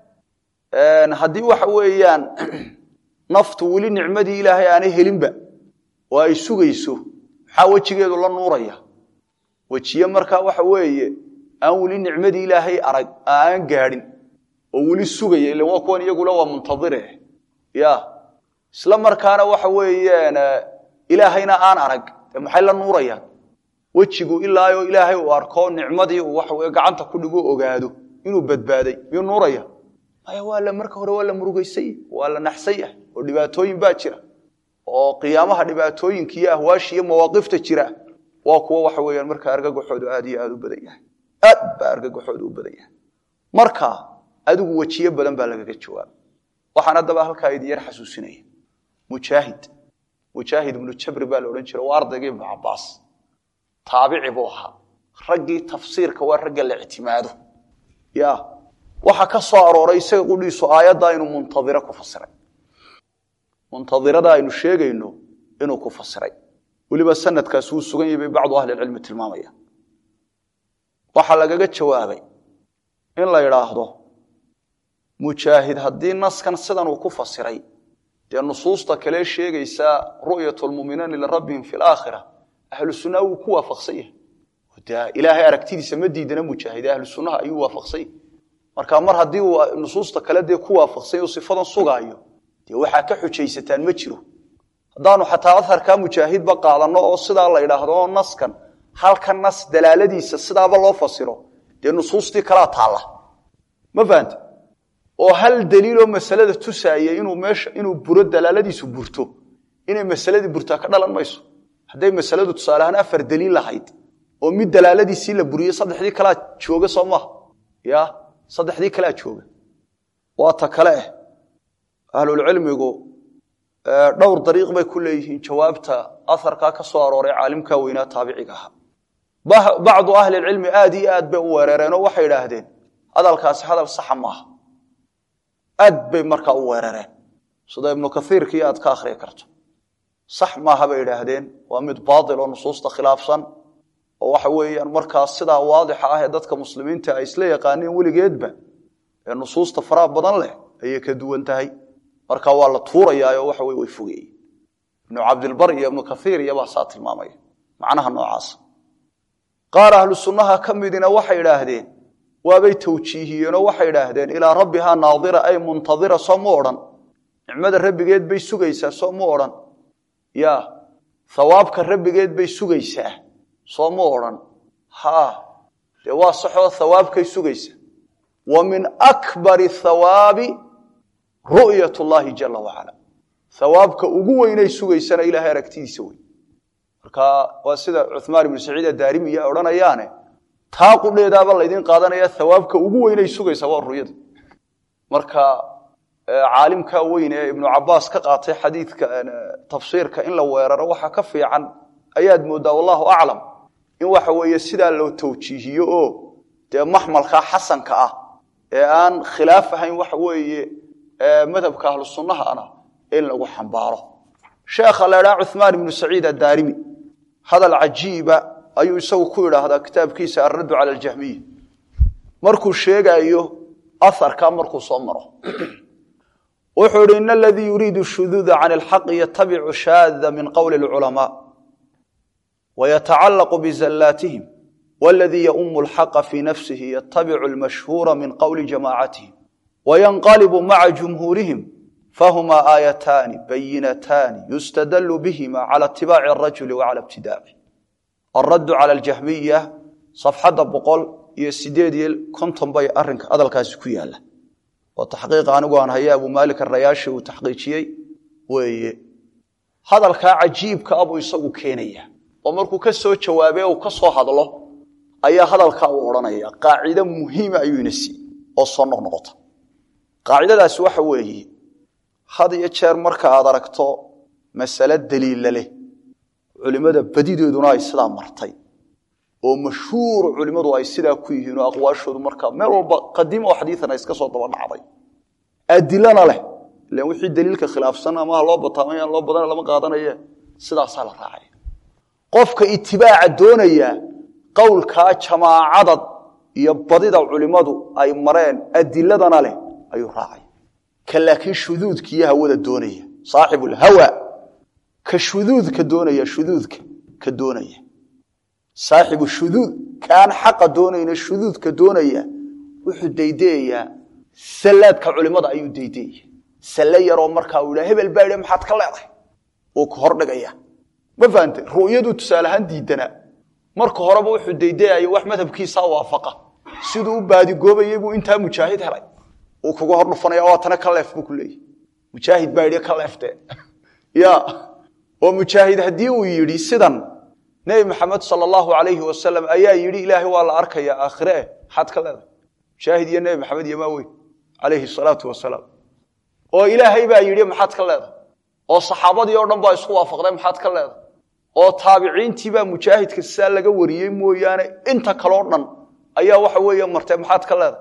ee hadii waxa weeyaan naftu wali nicmadii ilaahay aanay helinba waa ay sugayso waxa wajigeedu la nuuraya wajiye marka waxa weeye aan wali nicmadii ilaahay arag aan gaarin oo wali sugaya ilaa waa kuwan iyagu la waa muntadire ya isla markaana waxa weeyaan ilaahayna aan arag maxay la nuurayaan wajigu ilaa iyo ilaahay uu arko nicmadii uu wax weey gacanta ku dhigo ogaado inuu badbaaday iyo nuuraya ay wala marka hore wala murugaysay wala naxsay oo dhibaatooyin baa jira oo qiyaamaha dhibaatooyinkii ahwaash iyo mawaaqifta jira waa kuwa waxa weeyaan marka argagaxoodu aad iyo aad u badan yahay aad baa argagaxoodu u badan yahay marka adigu wajiye badan baa laga jawaab waxaan daba halka idin yar xasuusinaya mujaahid mujaahid ibn jabr baa la oran jiray waa ardaygii ibn Abbas taabici buu ahaa ragii tafsiirka waa rag la ictimaado ya waxa ka soo arooray isaga qudhiisu aayada inuu muntadira ku fasiray muntadirada aynu sheegayno inuu ku fasiray waliba sanadkaas uu sugan yahay bacdu ahli cilmi tilmaamaya waxa lagaga jawaabay in la yiraahdo mujaahid hadii naskan sidan uu ku fasiray de nusuusta kale sheegaysa ru'yatul mu'minina li rabbihim fil aakhirah ahlu sunnah uu ku waafaqsay wada ilaahay aragtidiisa ma diidana mujaahid ahlu sunnah ayuu waafaqsay marka mar hadii uu nusuusta kale de ku waafaqsay oo sifadan sugaayo de waxa ka xujaysataan ma jiro hadaanu xataa afarka mujaahid ba qaadano oo sida la yiraahdo naskan halka nas dalaaladiisa sidaaba loo fasiro de nusuustii kala taala ma faanta oo hal daliil oo mas'alada tusaayay inuu meesha inuu buro dalaaladiisu burto inay mas'aladii burta ka dhalan mayso haday mas'aladu tusaalahan afar daliil lahayd oo mid dalaaladiisi la buriyo saddexdii kala jooga Soomaa ya saddexdii kala jooga waa ta kale ahlul cilmigu dhowr dariiq bay ku leeyihiin jawaabta afarka ka soo arooray caalimka weyna taabiciga ah bacdu ahli ilmi aadi aad bay u weerareen oo waxay yiraahdeen hadalkaas hadal sax ma ah aad bay marka u weerareen sida ibn kathir kii aad ka akhriyo karto sax ma aha bay yiraahdeen waa mid baadil oo nusuusta khilaafsan oo waxa weeyaan marka sida waadix ah ee dadka muslimiinta ay isla yaqaaneen waligeedba ee nusuusta faraha badan leh ay ka duwan tahay marka waa la tuurayaa waxa way way fogay ibn abd albar iyo ibn kathir iyo baa tilmaamay macnaha noocaas qaar ahlu sunnaha kamidina waxay yiraahdeen waabay tawjiihiyeen oo waxay yiraahdeen ila rabbiha naadira ay muntadira samuuran nicmada rabbigeed bay sugaysaa samuuran ya thawaabka rabbigeed bay sugaysaa samuuran ha de waa saxo thawaabkay sugaysaa wa min akbari thawabi ru'yatu allahi jalla wa ala thawaabka ugu weynay sugaysana ilaahay aragtidiisa weey marka waa sida Uthman ibn Sa'id ad-Darimi ya oranayaane taa qudheedaaba la idin qaadanaya thawaabka ugu weynay sugaysa waa ru'yada marka caalimka weyn ee ibn Abbas ka qaatay xadiidka tafsiirka in la weeraro waxa ka fiican ayaad moodaa wallahu a'lam in waxa weeye sida loo tawjiihiyo oo de mahmalka xasanka ah ee aan khilaaf ahayn waxa weeye madhabka ahlus sunnah ana in lagu xambaaro sheekh al-Ala Uthman ibn Sa'id ad-Darimi hadal ajiiba ayuu isagu ku yiraahdaa kitaabkiisa ar-radd ala al-jahmiyya markuu sheegayo afarka markuu soo maro wuxuu yiri in alladhi yuridu ash-shudud 'an al-haqq yattabi'u shadha min qawl al-ulama wa yata'allaqu bi zallatihim والذي يؤم الحق في نفسه يتبع المشهور من قول جماعتهم وينقلب مع جمهورهم فهما آيتان بينتان يستدل بهما على اتباع الرجل وعلى ابتداعه الرد على الجهمية صفحة بقول يسديد كنتم بي أرنك أدلكاس كيالا وتحقيق عنه عن هيا أبو مالك الرياشي وتحقيقي وي هذا الكعجيب كأبو يسوي كينية ومركو كسو جوابه وكسو هذا الله أي هذا الكاورانية قاعدة مهمة يونسي وصنع نقطة قاعدة لا سوى حويه هذا يتشير مركا هذا ركتو مسألة دليل له علماء بديد يدونا السلام مرتين ومشهور علماء أي سلا كويهن وأقواشهم مركا ما قديم وحديثنا يسكسوا طبعا عضي أدلنا له لأن وحي دليلك خلاف سنة ما الله بطامية الله بدنا لما قادنا إياه سلا صالح راعي قفك اتباع الدنيا قول كاتش ما عدد يبضيد علماء أي مرين أدلنا له أي راعي كلاكين شذوذ كيها هو الدنيا صاحب الهوى كشذوذ كدونية شذوذ كدونية صاحب الشذوذ كان حق دونية الشذوذ كدونية وحد ديدية سلاد كعلماء أيو ديدية سلا يرى مركا ولا هبل بايد محط كلاده وكهر دقيا ما فهمت رؤيته تسالهن ديدنا مركا هرب وحد ديدية أيو أحمد بكيسا وافقه سيدو بادي قوبة يبو انتها مجاهد هلاي وكهر نفنيا واتنا كلاف بكلي مجاهد بايد كلافته يا ومجاهد هدي ويري سدن نبي محمد صلى الله عليه وسلم أيا يري إلهي والله أرك يا آخره حد كذا مجاهد يا نبي محمد يماوي عليه الصلاة والسلام وإلهي بقى يري محد كذا والصحابة يورن بقى يسقوا فقدام محد كذا والتابعين تبا مجاهد كسال لقى وريه مو يعني أنت كلورنا أيا وحوي مرتب محد كذا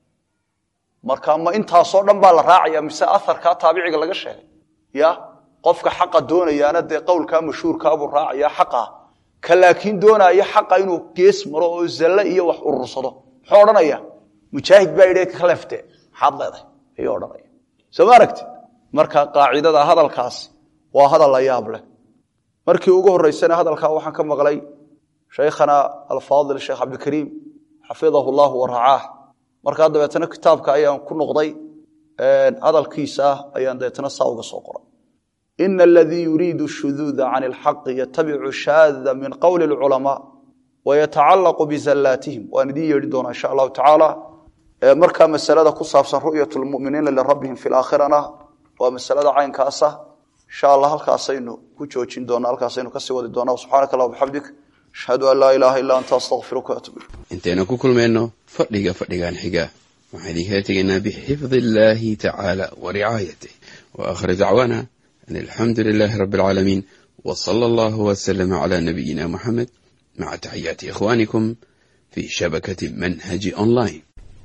مركان ما أنت صورنا بالراعي مسا أثر كتابعي لقى الشيء يا قفك حق doonaya anade qowlka mashhuurka abu raaciya xaqa kalaakin doonaya xaqa inuu gees maro oo zalla iyo wax urursado wuxuu oranaya mujaahid baa idee ka lafte xad leedahay ay oranaya soo aragti marka qaacidada hadalkaas waa hadal la yaab leh markii ugu horeysana hadalka waxaan ka maqlay shaykhana al-faadil sheekh Abdul Karim xafidahu Allah wa ra'ah marka dabeetana kitaabka ayaan ku noqday een hadalkiisa ayaan dabeetana saa uga soo qoray إن الذي يريد الشذوذ عن الحق يتبع شاذ من قول العلماء ويتعلق بزلاتهم وأندي يريدون إن شاء الله تعالى مركا مسألة كصاف رؤية المؤمنين لربهم في الآخرة ومسألة عين كاسة إن شاء الله الكاسين كوتشين دون الكاسين كسوة دون سبحانك الله وبحمدك أشهد أن لا إله إلا أنت أستغفرك وأتوب إليك. أنتنا كل منه فرق فرق عن حجة وحديثنا بحفظ الله تعالى ورعايته وآخر دعوانا أن الحمد لله رب العالمين وصلى الله وسلم على نبينا محمد مع تحيات إخوانكم في شبكة منهج أونلاين.